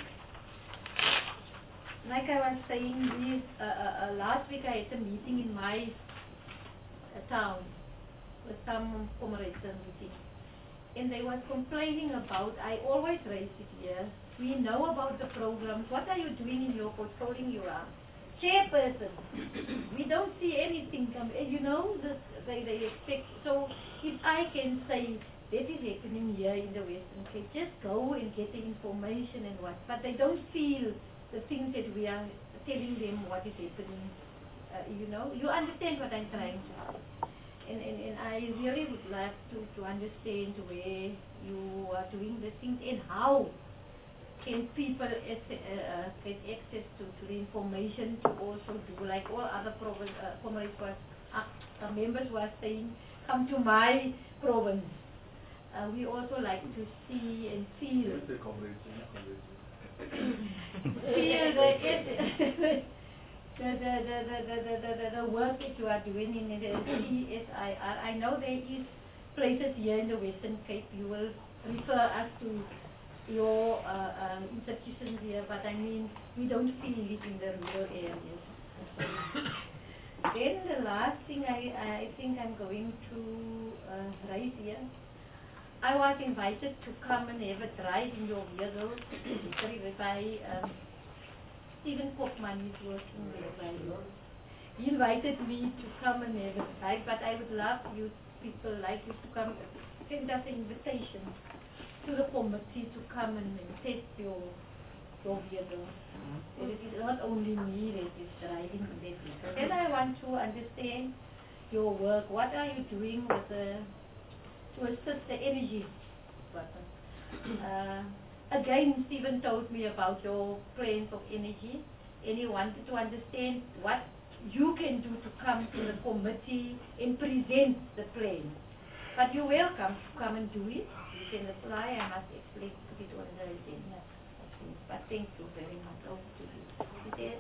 like I was saying, this, uh, uh, uh, last week I had a meeting in my uh, town with some comrades meeting, and they were complaining about, I always raise it here, we know about the programs, what are you doing in your portfolio? You are chairperson. We don't see anything come, and you know, this, they, they expect, so if I can say, that is happening here in the Western Cape. Just go and get the information and what. But they don't feel the things that we are telling them what is happening. Uh, you know, you understand what I'm trying to say. And, and, and I really would like to, to understand where you are doing the things and how can people as, uh, get access to, to the information to also do like all other province, uh, comrades was, uh, members were saying, come to my province. Uh, we also like to see and feel feel the, the, the, the, the, the, the, the work that you are doing in the C S I R. I know there is places here in the Western Cape. You will refer us to your uh, um, institutions here, but I mean, we don't feel it in the rural areas. Then the last thing I, I think I'm going to uh, raise here, I was invited to come and have a drive in your vehicle by um, Stephen Kopman, who's working there by you. He invited me to come and have a drive, but I would love you people like you to come, send us an invitation to the committee to come and test your, your vehicle. Mm-hmm. And it is not only me that is driving that vehicle. Then I want to understand your work. What are you doing with the to assist the energy. Uh, again, Stephen told me about your plans of energy, and he wanted to understand what you can do to come to the committee and present the plan. But you're welcome to come and do it. You can apply. I must explain put it on the agenda. But thank you very much. Over to you. There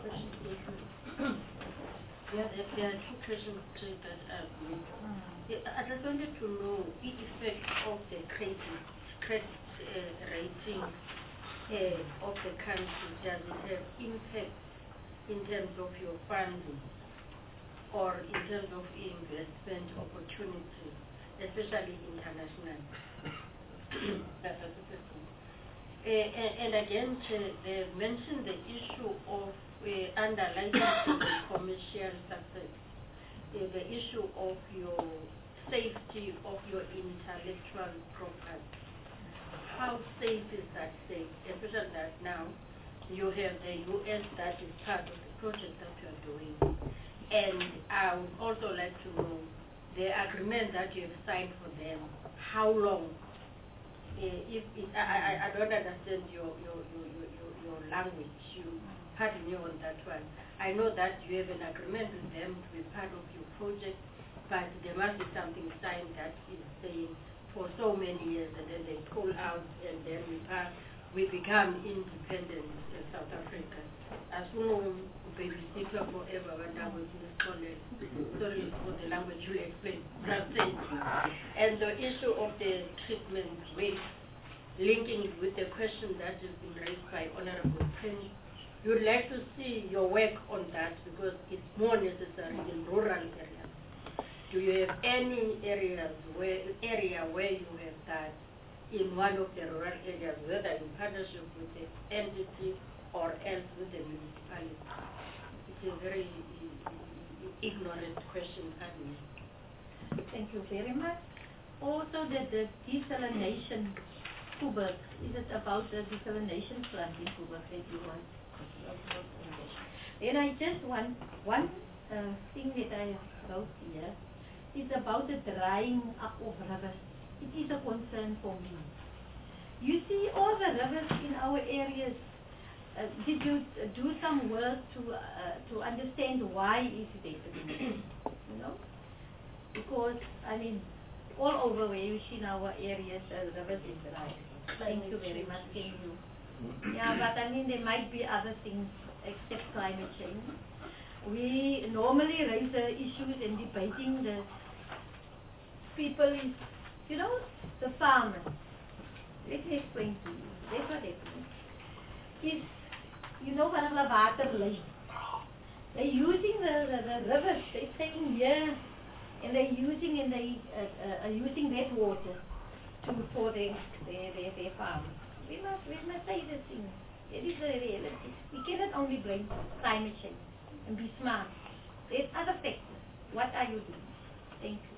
are, there are two questions to that I have. Mm. I just wanted to know the effect of the credit, credit uh, rating uh, of the country. Does it have impact in terms of your funding or in terms of investment opportunities, especially international? That's the first thing. Uh, and, and again, uh, they mentioned the issue of uh, underlying commercial success, uh, the issue of your safety of your intellectual property. How safe is that safe, especially that now you have the U S that is part of the project that you are doing. And I would also like to know the agreement that you have signed for them, how long uh, if it, I, I, I don't understand your, your, your, your, your, your language. You pardon me on that one. I know that you have an agreement with them to be part of your project, but there must be something signed that is saying for so many years, and then they pull out, and then we pass, we become independent in South Africa. As soon as baby sister forever when I was in the college. Sorry for the language you explained. And the issue of the treatment rate, linking with the question that has been raised by Honorable Prince, we would like to see your work on that because it's more necessary in rural areas. Do you have any areas where area where you have that in one of the rural areas, whether in partnership with the entity or else with the municipality? It's a very ignorant question, pardon me. Thank you very much. Also, the, the desalination Koeberg, is it about the desalination plant in Koeberg that you want? Then I just want, one uh, thing that I wrote here is about the drying up of rivers. It is a concern for me. You see all the rivers in our areas. Uh, did you uh, do some work to uh, to understand why is it happening? You know, because I mean, all over where you see in our areas, uh, the rivers is dry. Thank you very much. Thank you. Yeah, but I mean there might be other things except climate change. We normally raise the issues and debating the people is, you know, the farmers. Let me explain to you. That's what happens. Is, you know, what the water lake. They're using the, the, the rivers, they're saying here, and they're using and they uh, uh, are using that water to for their their, their, their farms. We must we must say this thing. It is the reality. We cannot only blame climate change and be smart. There's other factors. What are you doing? Thank you.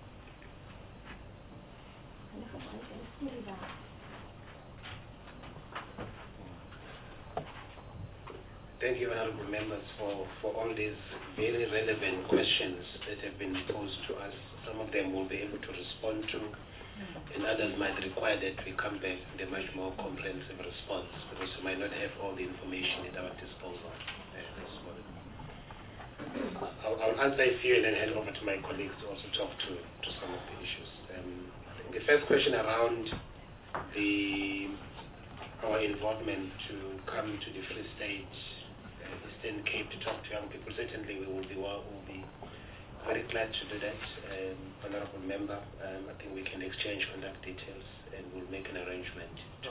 Thank you, honorable members, for, for all these very relevant questions that have been posed to us. Some of them we'll be able to respond to, and others might require that we come back with a much more comprehensive response, because we might not have all the information at our disposal uh, this morning. I'll, I'll answer a few and then hand over to my colleagues to also talk to, to some of the issues. Um, I think the first question around the our involvement to come to the Free State, uh, Eastern Cape to talk to young people, certainly we will be, well, will be very glad to do that, um, honorable member. Um, I think we can exchange contact details and we'll make an arrangement. To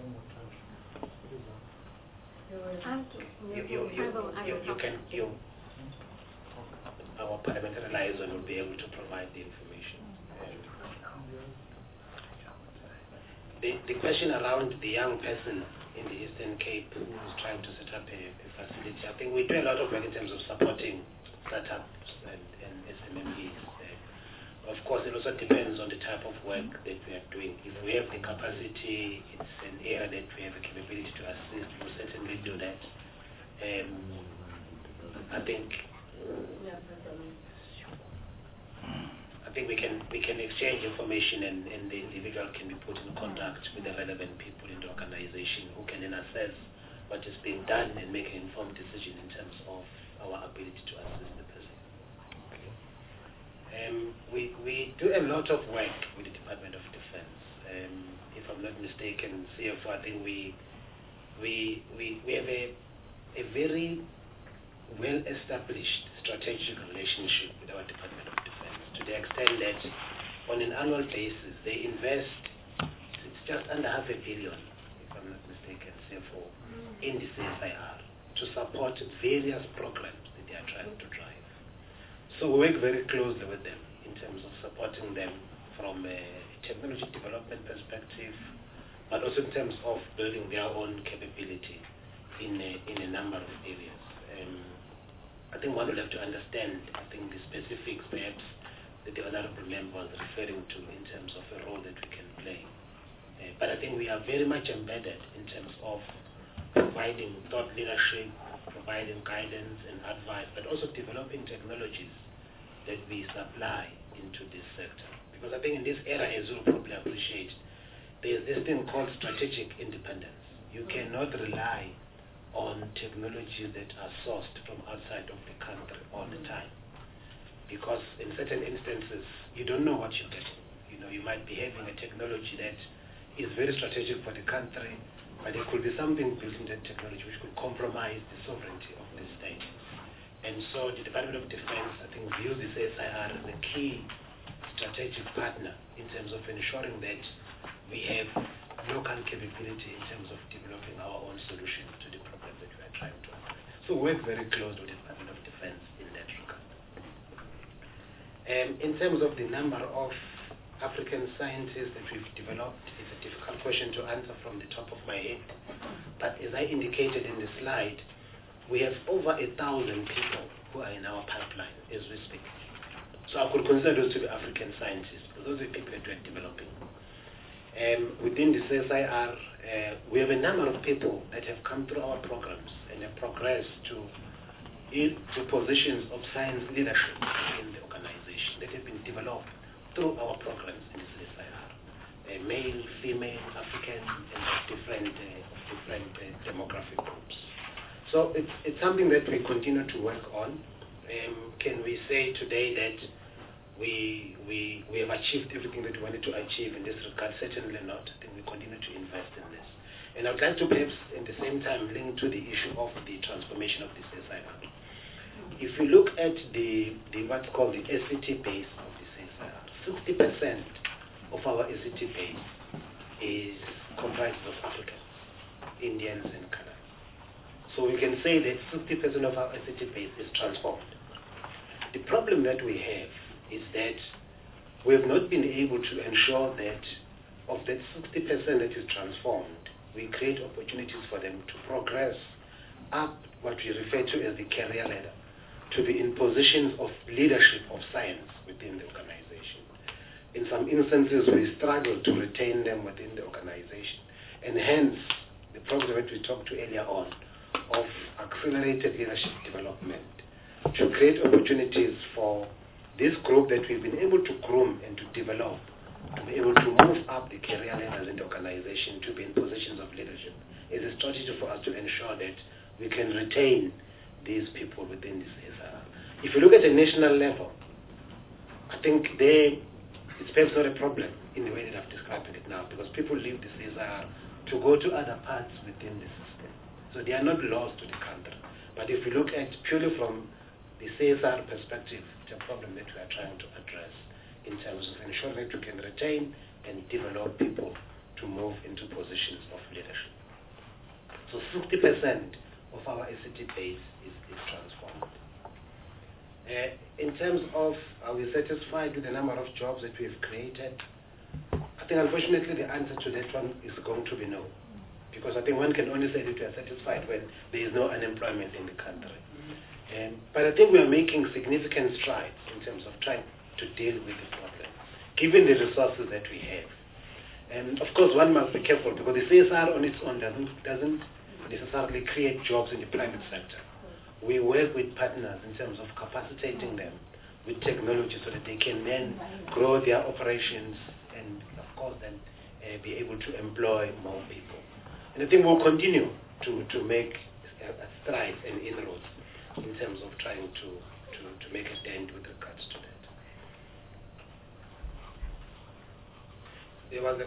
you, you, you, you, you can, you, our parliamentary liaison will be able to provide the information. Um, the, the question around the young person in the Eastern Cape who is trying to set up a, a facility, I think we do a lot of work in terms of supporting startups and, and S M Es. Uh, of course, it also depends on the type of work that we are doing. If we have the capacity, it's an area that we have the capability to assist, we'll certainly do that. Um, I think I think we can we can exchange information, and, and the individual can be put in contact with the relevant people in the organization who can then assess what is being done and make an informed decision in terms of our ability to assist the person. Um, we, we do a lot of work with the Department of Defense. Um, if I'm not mistaken, C F O, I think we we we, we have a, a very well-established strategic relationship with our Department of Defense, to the extent that on an annual basis they invest, it's just under half a billion, if I'm not mistaken, C F O, in the C S I R to support various programs that they are trying to drive. So we work very closely with them in terms of supporting them from a technology development perspective, but also in terms of building their own capability in a, in a number of areas. Um, I think one would have to understand, I think, the specifics perhaps that the honorable member was referring to in terms of a role that we can play. Uh, but I think we are very much embedded in terms of providing thought leadership, providing guidance and advice, but also developing technologies that we supply into this sector. Because I think in this era, as you'll probably appreciate, there's this thing called strategic independence. You cannot rely on technologies that are sourced from outside of the country all the time. Because in certain instances, you don't know what you're getting. You know, you might be having a technology that is very strategic for the country, but there could be something built in that technology which could compromise the sovereignty of the state. And so the Department of Defense, I think, views the C S I R as a key strategic partner in terms of ensuring that we have local capability in terms of developing our own solutions to the problems that we are trying to address. So we work very close with the Department of Defense in that regard. Um, in terms of the number of African scientists that we've developed, it's a difficult question to answer from the top of my head. But as I indicated in the slide, we have over a thousand people who are in our pipeline as we speak. So I could consider those to be African scientists, because those are people that we're developing. Um, within the C S I R, uh, we have a number of people that have come through our programs and have progressed to, to positions of science leadership in the organization that have been developed through our programs in the C S I R. Uh, male, female, African, and different, uh, different uh, demographic groups. So it's, it's something that we continue to work on. Um, can we say today that we, we, we have achieved everything that we wanted to achieve in this regard? Certainly not. I think we continue to invest in this. And I'd like to perhaps at the same time link to the issue of the transformation of the C S I R. If you look at the, the what's called the S C T base of the C S I R, sixty percent of our S C T base is comprised of Africans, Indians, and Canadians. So we can say that sixty percent of our S C T base is transformed. The problem that we have is that we have not been able to ensure that of that sixty percent that is transformed, we create opportunities for them to progress up what we refer to as the career ladder, to be in positions of leadership of science within the organization. In some instances, we struggle to retain them within the organization. And hence, the program that we talked to earlier on of accelerated leadership development, to create opportunities for this group that we've been able to groom and to develop, to be able to move up the career ladders in the organization, to be in positions of leadership, is a strategy for us to ensure that we can retain these people within this C S I R. If you look at the national level, I think there, it's perhaps not a problem in the way that I've described it now, because people leave the C S I R to go to other parts within the system. So they are not lost to the country. But if you look at purely from the C S I R perspective, it's a problem that we are trying to address in terms of ensuring that we can retain and develop people to move into positions of leadership. So sixty percent of our S C T base is, is transformed. Uh, in terms of are we satisfied with the number of jobs that we've created, I think unfortunately the answer to that one is going to be no. Because I think one can only say that we are satisfied when there is no unemployment in the country. Um, but I think we are making significant strides in terms of trying to deal with the problem, given the resources that we have. And of course, one must be careful, because the C S R on its own doesn't, doesn't necessarily create jobs in the private sector. We work with partners in terms of capacitating them with technology so that they can then grow their operations and, of course, then uh, be able to employ more people. And I think we'll continue to, to make uh, strides and inroads in terms of trying to, to, to make a dent with regards to that. There was a...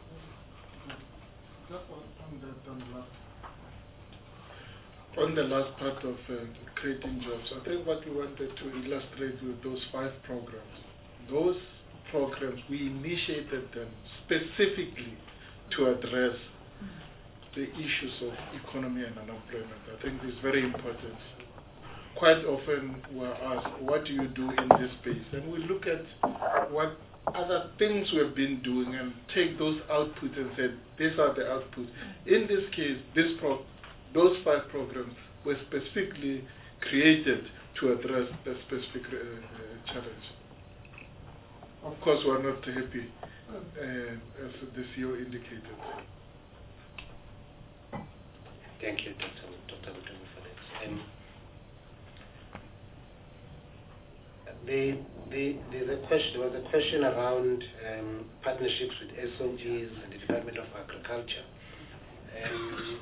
Just on, on, the, on, the last, on the last part of uh, creating jobs, I think what we wanted to illustrate with those five programs, those programs, we initiated them specifically to address the issues of economy and unemployment. I think it's very important. Quite often we're asked, what do you do in this space? And we look at what other things we've been doing and take those outputs and say, these are the outputs. In this case, this pro those five programs were specifically created to address a specific uh, uh, challenge. Of course, we're not happy, uh, as the C E O indicated. Thank you, Doctor Doctor Mutumu, for that. Um, the The, there's a question, there was a question around um, partnerships with S O Gs and the Department of Agriculture. Um,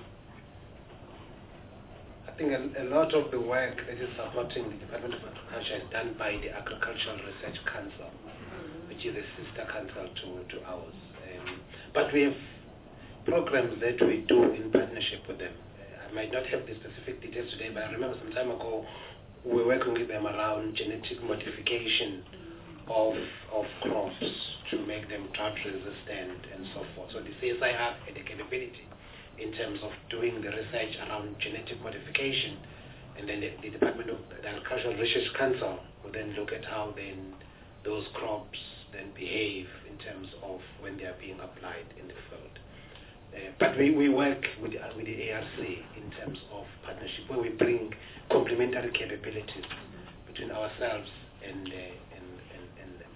I think a, a lot of the work that is supporting the Department of Agriculture is done by the Agricultural Research Council, which is a sister council to, to ours. Um, but we have programs that we do in partnership with them. Uh, I might not have the specific details today, but I remember some time ago we were working with them around genetic modification of of crops to make them drought resistant and so forth. So the C S I R had the capability in terms of doing the research around genetic modification, and then the, the Department of the Agricultural Research Council will then look at how then those crops then behave in terms of when they are being applied in the field. Uh, but we, we work with, uh, with the A R C in terms of partnership, where we bring complementary capabilities between ourselves and, uh, and, and, and them.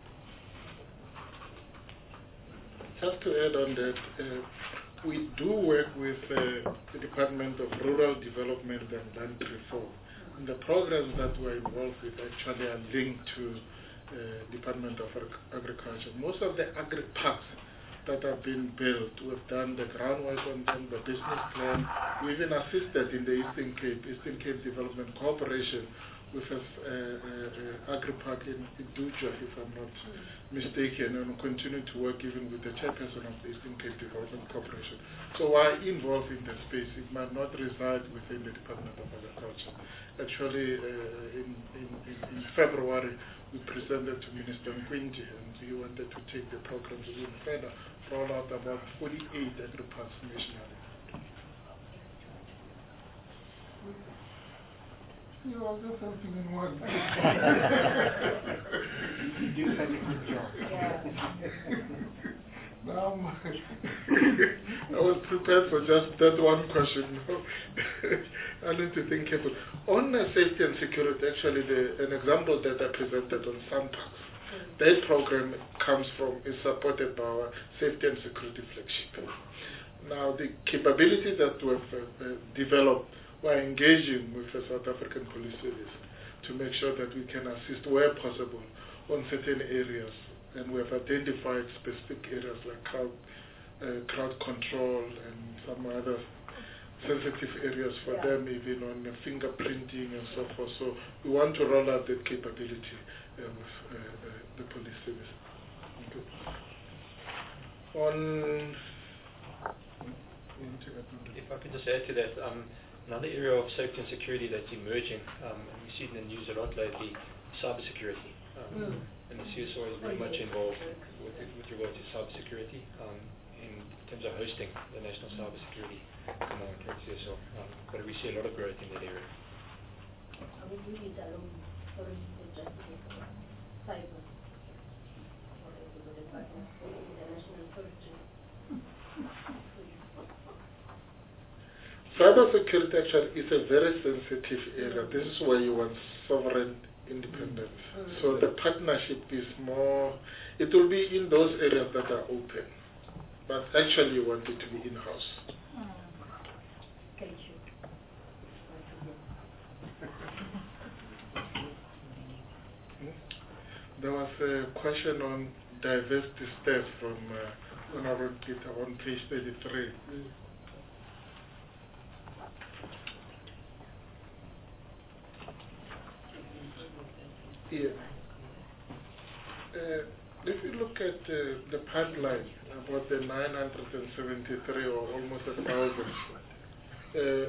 Just to add on that, uh, we do work with uh, the Department of Rural Development and Land Reform. And the programs that we're involved with actually are linked to uh, Department of Ag Agriculture. Most of the agri-parks that have been built, we've done the groundwork on them, the business plan. We even assisted in the Eastern Cape, Eastern Cape Development Corporation with a uh, uh, agri-park in, in Duja, if I'm not mistaken, and continue to work even with the chairperson of the Eastern Cape Development Corporation. So we're involved in that space. It might not reside within the Department of Agriculture. Actually, uh, in, in, in, in February, we presented to Minister Nkwinji, and he wanted to take the program even further, roll out about forty-eight agri-parks nationally. You know, just something in one. You do such a good job. Yeah. Now, I was prepared for just that one question. I need to think carefully. On uh, safety and security, actually, the, an example that I presented on SANPARKS, that program comes from, is supported by our safety and security flagship. Now, the capability that we've uh, uh, developed, we're engaging with the South African Police Service to make sure that we can assist where possible on certain areas. And we have identified specific areas like crowd, uh, crowd control and some other sensitive areas for yeah. them, even on uh, fingerprinting and so forth. So we want to roll out that capability uh, with uh, uh, the police service. Okay. On, if I could just add to that, um, another area of safety and security that's emerging, um, and we see it in the news a lot lately, cybersecurity. Um, mm. And the C S O is very much involved with, with regard to cybersecurity um, in terms of hosting the National Cybersecurity Command at C S O. Um, but we see a lot of growth in that area. Are we doing it alone, or is it just cyber? Or is it the Department of International Authority? Cybersecurity actually is a very sensitive area. This is where you want sovereign independence. Mm-hmm. So the partnership is more, it will be in those areas that are open, but actually you want it to be in-house. Mm. There was a question on diversity stats from uh, Honorable Peter on page thirty-three. Mm. Yeah. Uh, if you look at uh, the pipeline, about the nine hundred seventy-three or almost a thousand, uh,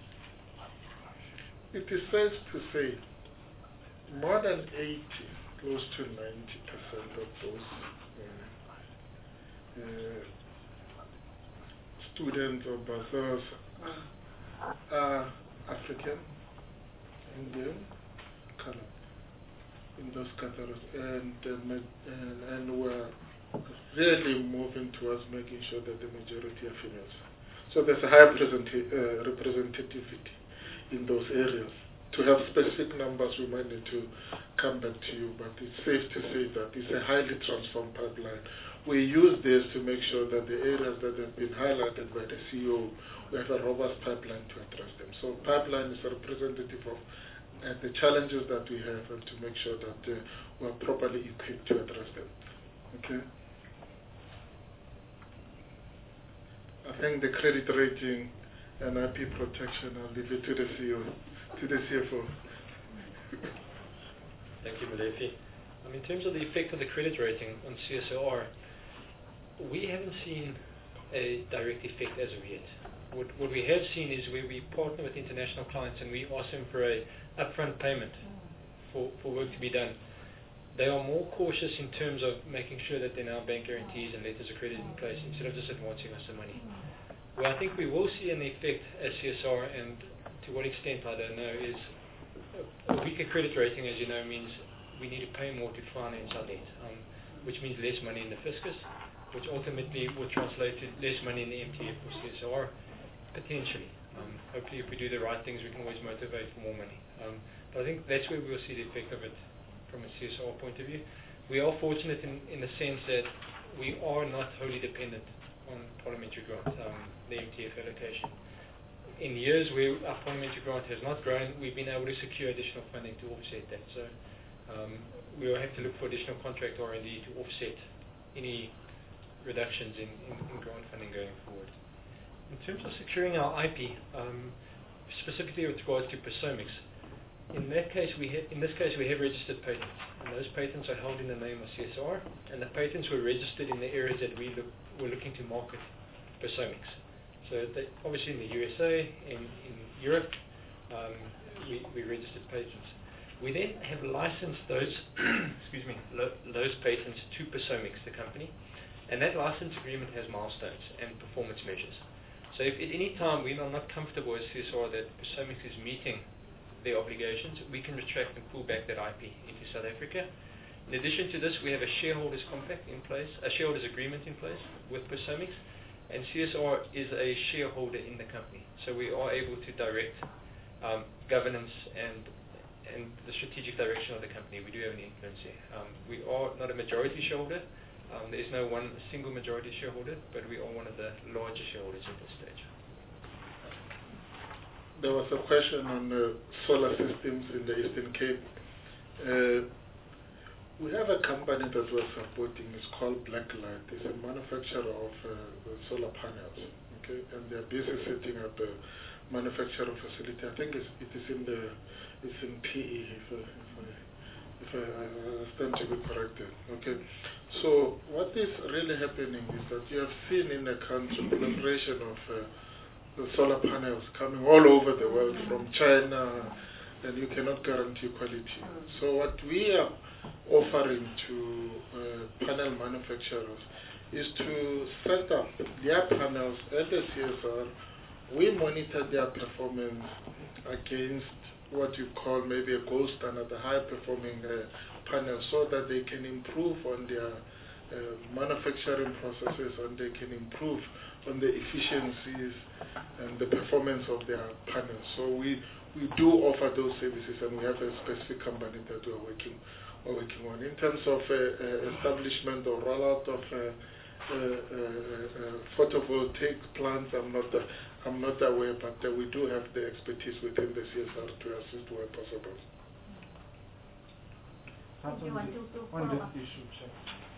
it is safe to say more than eighty, close to ninety percent of those uh, uh, students or bursars are African, Indian, colored. In those categories, and, uh, and and we're really moving towards making sure that the majority are females. So there's a high representi uh, representativity in those areas. To have specific numbers, we might need to come back to you, but it's safe to say that it's a highly transformed pipeline. We use this to make sure that the areas that have been highlighted by the C E O, we have a robust pipeline to address them. So pipeline is a representative of and the challenges that we have, and to make sure that uh, we are properly equipped to address them. Okay. I think the credit rating and I P protection, I'll leave it to the C E O, to the C F O. Thank you, Molefi. Um, in terms of the effect of the credit rating on C S O R, we haven't seen a direct effect as of yet. What, what we have seen is where we partner with international clients and we ask them for a upfront payment for, for work to be done. They are more cautious in terms of making sure that there are now bank guarantees and letters of credit in place instead of just advancing us the money. Where I think we will see an effect as C S R, and to what extent I don't know, is a weaker credit rating, as you know, means we need to pay more to finance our debt, um, which means less money in the fiscus, which ultimately will translate to less money in the M T F or C S R, potentially. Um, hopefully if we do the right things, we can always motivate for more money. Um, but I think that's where we'll see the effect of it from a C S R point of view. We are fortunate in, in the sense that we are not wholly dependent on parliamentary grant, um, the M T F allocation. In years where our parliamentary grant has not grown, we've been able to secure additional funding to offset that. So um, we will have to look for additional contract R and D to offset any reductions in, in, in grant funding going forward. In terms of securing our I P, um, specifically with regards to Prosomics, in that case, we ha in this case, we have registered patents, and those patents are held in the name of C S R, and the patents were registered in the areas that we look, were looking to market Prosomics. So they, obviously in the U S A, in, in Europe, um, we, we registered patents. We then have licensed those, excuse me, those patents to Prosomics, the company, and that license agreement has milestones and performance measures. So if at any time we are not comfortable as C S R that Prosomics is meeting their obligations, we can retract and pull back that I P into South Africa. In addition to this, we have a shareholders compact in place, a shareholders agreement in place with Prosomics, and C S R is a shareholder in the company, so we are able to direct um, governance and and the strategic direction of the company. We do have an influence here. Um, we are not a majority shareholder. Um, there is no one single majority shareholder, but we are one of the largest shareholders at this stage. There was a question on uh, solar systems in the Eastern Cape. Uh, we have a company that we're supporting. It's called Blacklight. It's a manufacturer of uh, solar panels. Okay, and they're busy setting up a manufacturing facility. I think it's, it is in the it's in P E. If I, if I, if I, I stand to be corrected. Okay. So what is really happening is that you have seen in the country proliferation of uh, the solar panels coming all over the world from China, and you cannot guarantee quality. So what we are offering to uh, panel manufacturers is to set up their panels at the C S R. We monitor their performance against what you call maybe a gold standard, a high performing uh, panel, so that they can improve on their uh, manufacturing processes, and they can improve on the efficiencies and the performance of their panels. So we, we do offer those services, and we have a specific company that we're working, we're working on. In terms of uh, uh, establishment or rollout of uh, uh, uh, uh, photovoltaic plants, I'm not, uh, I'm not aware, but uh, we do have the expertise within the C S R to assist where possible. On, the, on this issue, Chair.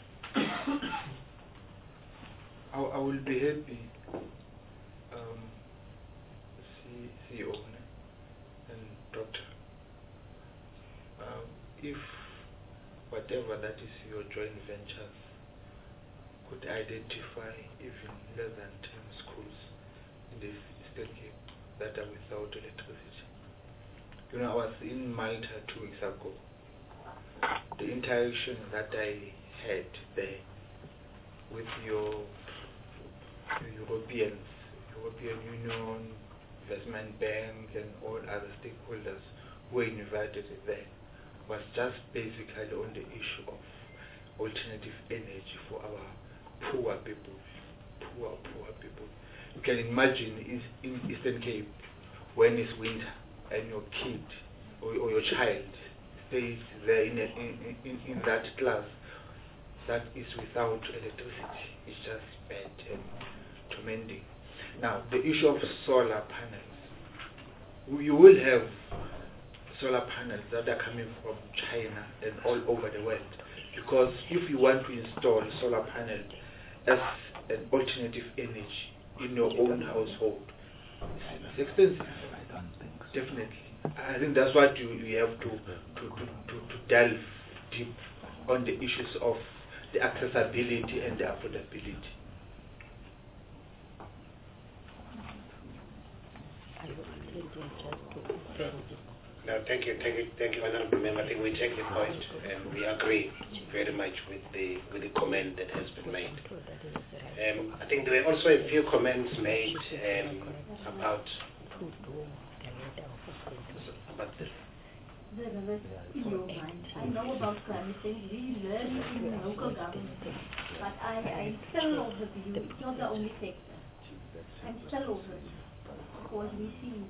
I, I will be happy, um, C E O and Doctor, um, if whatever that is your joint ventures could identify even less than ten schools in the Eastern Cape that are without electricity. You know, I was in Malta two weeks ago. The interaction that I had there with your Europeans, European Union, Investment Bank, and all other stakeholders who were invited there was just basically on the issue of alternative energy for our poor people, poor, poor people. You can imagine in Eastern Cape when it's winter and your kid or, or your child stays there in, a, in, in, in that class that is without electricity. It's just bad and tormenting. Now, the issue of solar panels. You will have solar panels that are coming from China and all over the world. Because if you want to install solar panel as an alternative energy in your own household, it's expensive. Definitely. I think that's what you, you have to, to, to, to, to delve deep on the issues of the accessibility and the affordability. No, thank you, thank you, thank you, Honourable Member. I think we take the point and we agree very much with the with the comment that has been made. Um, I think there were also a few comments made um, about about this. The rivers in your mind. I know about climate change. We learn in local government, but I I'm still of the view it's not the only sector. I'm still over it because we see.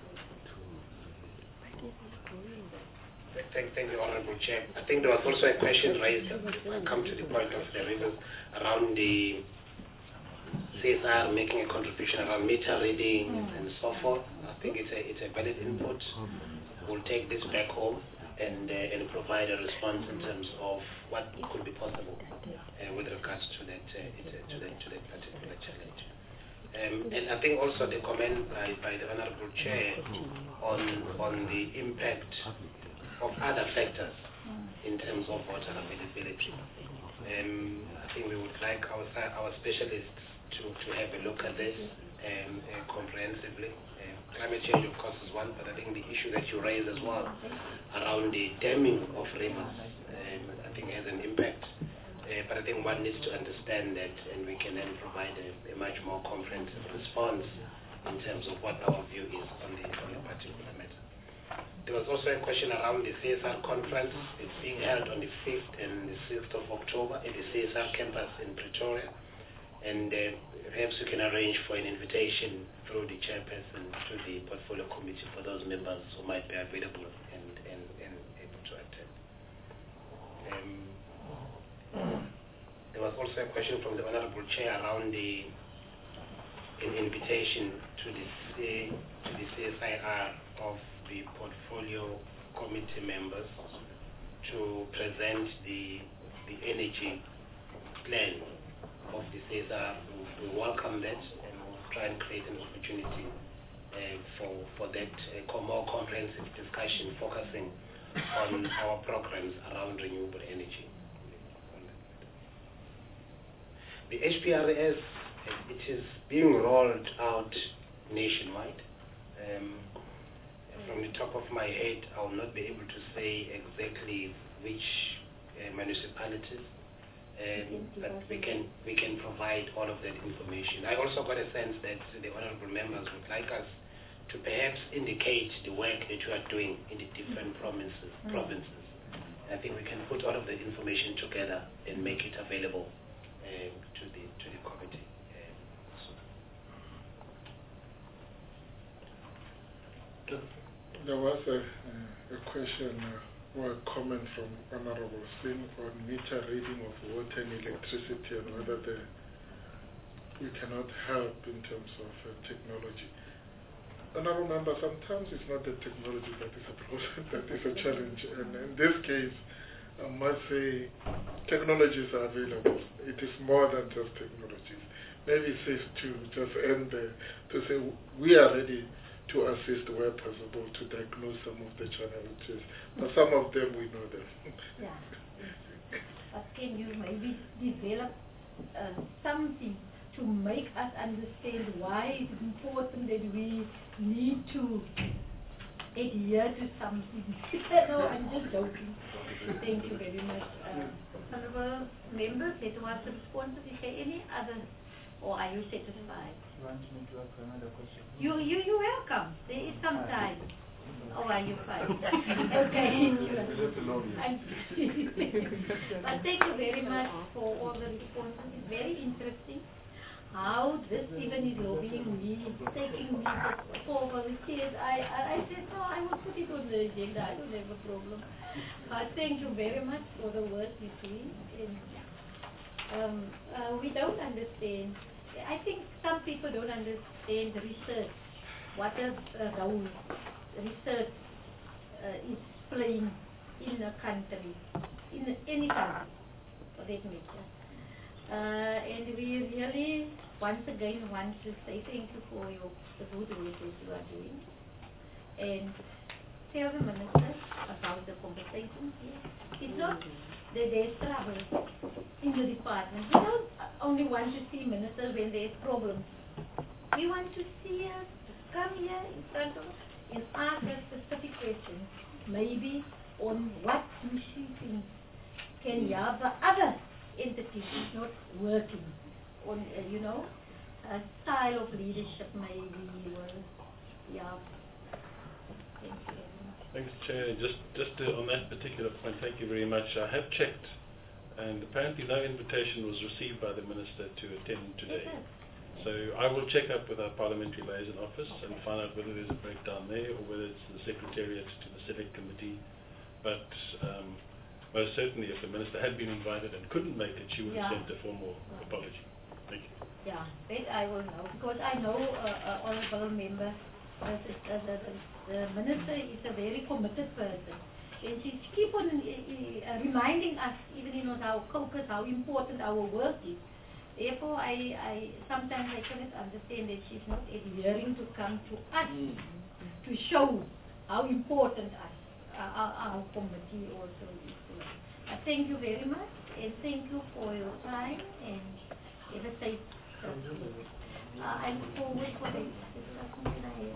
Thank, thank you, Honourable Chair. I think there was also a question raised, I come to the point of the rivers, around the C S R making a contribution around meter reading mm. and so forth. I think it's a, it's a valid input. We'll take this back home and, uh, and provide a response in terms of what could be possible uh, with regards to that, uh, to that, to that particular challenge. Um, and I think also the comment by, by the Honourable Chair on, on the impact of other factors in terms of water availability. Um, I think we would like our our specialists to, to have a look at this um, uh, comprehensively. Uh, climate change, of course, is one, but I think the issue that you raised as well around the damming of rivers, um, I think has an impact. Uh, but I think one needs to understand that, and we can then provide a, a much more comprehensive response in terms of what our view is on the, on the particular matter. There was also a question around the C S R conference. It's being held on the fifth and the sixth of October at the C S R campus in Pretoria. And uh, perhaps we can arrange for an invitation through the chairperson to the portfolio committee for those members who might be available and, and, and able to attend. Um, there was also a question from the Honourable Chair around the an invitation to the, C, to the C S I R of the portfolio committee members to present the the energy plan of the C S R. We welcome that and we'll try and create an opportunity uh, for for that uh, more comprehensive discussion focusing on our programs around renewable energy. The H P R S, it is being rolled out nationwide. Um, From the top of my head, I will not be able to say exactly which uh, municipalities, um, but we can we can provide all of that information. I also got a sense that the honourable members would like us to perhaps indicate the work that you are doing in the different provinces. Mm. provinces. I think we can put all of that information together and make it available um, to the to the committee. Um, so. There was a, uh, a question uh, or a comment from Honourable Singh on meter reading of water and electricity and whether the, we cannot help in terms of uh, technology. Honourable Member, sometimes it's not the technology that is a problem, that is a challenge. And in this case, I must say, technologies are available. It is more than just technologies. Maybe it's safe to just end there, to say we are ready to assist where possible to diagnose some of the challenges. But some of them we know them. Yeah. But can you maybe develop uh, something to make us understand why it's important that we need to adhere to something? No, I'm just joking. Thank you very much. Uh, honourable members, that was the response. Is there any other, or are you satisfied? You want me to ask another question? You, you, you're welcome. There is some time. Oh, are you fine? Okay. But thank you very much for all the responses. It's very interesting how this even is lobbying me, taking me for the case. I, I, I said, no, I will put it on the agenda. I don't have a problem. But thank you very much for the work you're doing. And, um, uh, we don't understand. I think some people don't understand research. What is uh, role research uh, is playing in a country, in any country, for that matter. Uh, and we really, once again, want to say thank you for your, the good work that you are doing. And tell the minister about the conversations here. It's not that there's trouble in the department. We don't only want to see ministers when there's problems. We want to see us come here in front of us and ask us specific questions, maybe on what do she think can Java other entities is not working on, uh, you know, a style of leadership maybe, or, yeah. Thank you very much. Thanks, Chair. Just, just to, on that particular point, thank you very much. I have checked, and apparently no invitation was received by the Minister to attend today. So I will check up with our Parliamentary Liaison Office and find out whether there's a breakdown there or whether it's the Secretariat to the Civic Committee. But um, most certainly if the Minister had been invited and couldn't make it, she would have Yeah. sent a formal apology. Thank you. Yeah, that I will know, because I know uh, uh, Honourable Member, uh, the, the, the Minister is a very committed person. And she keep on uh, uh, reminding us, even in our caucus, how important our work is. Therefore, I, I sometimes I cannot understand that she's not adhering to come to us mm. to show how important us, uh, our, our committee also is. Uh, thank you very much, and thank you for your time, and have a safe trip. Uh, I look forward for the discussion tonight.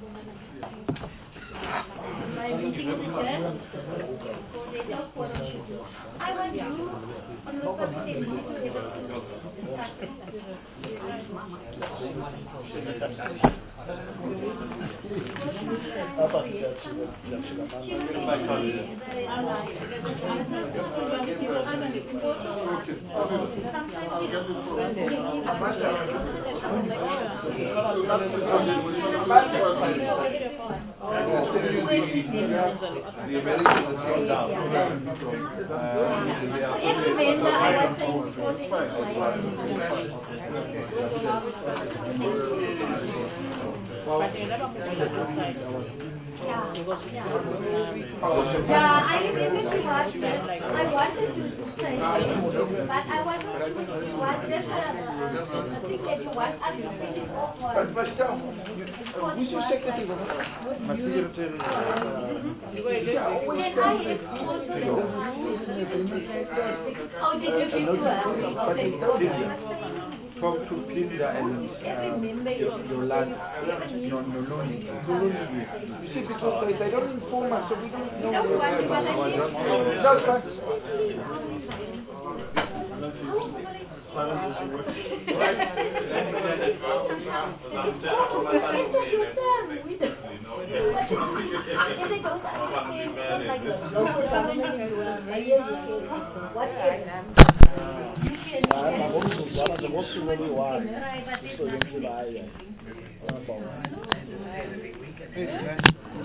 My meeting is adjourned, so there's no quorum. I want you, on the first day, to give us The Americans have gone down. Yeah, I remember she watched it. I wanted to say something, but I wasn't sure it was just a, a, a thing that you want us to take it off. But, but still, who's your secretary? My secretary. Yeah, always how did you get to her? Talk to Linda and uh, your, your lad, no, no, no, you see, because they, they don't inform us, so we don't know. No, it's fine. What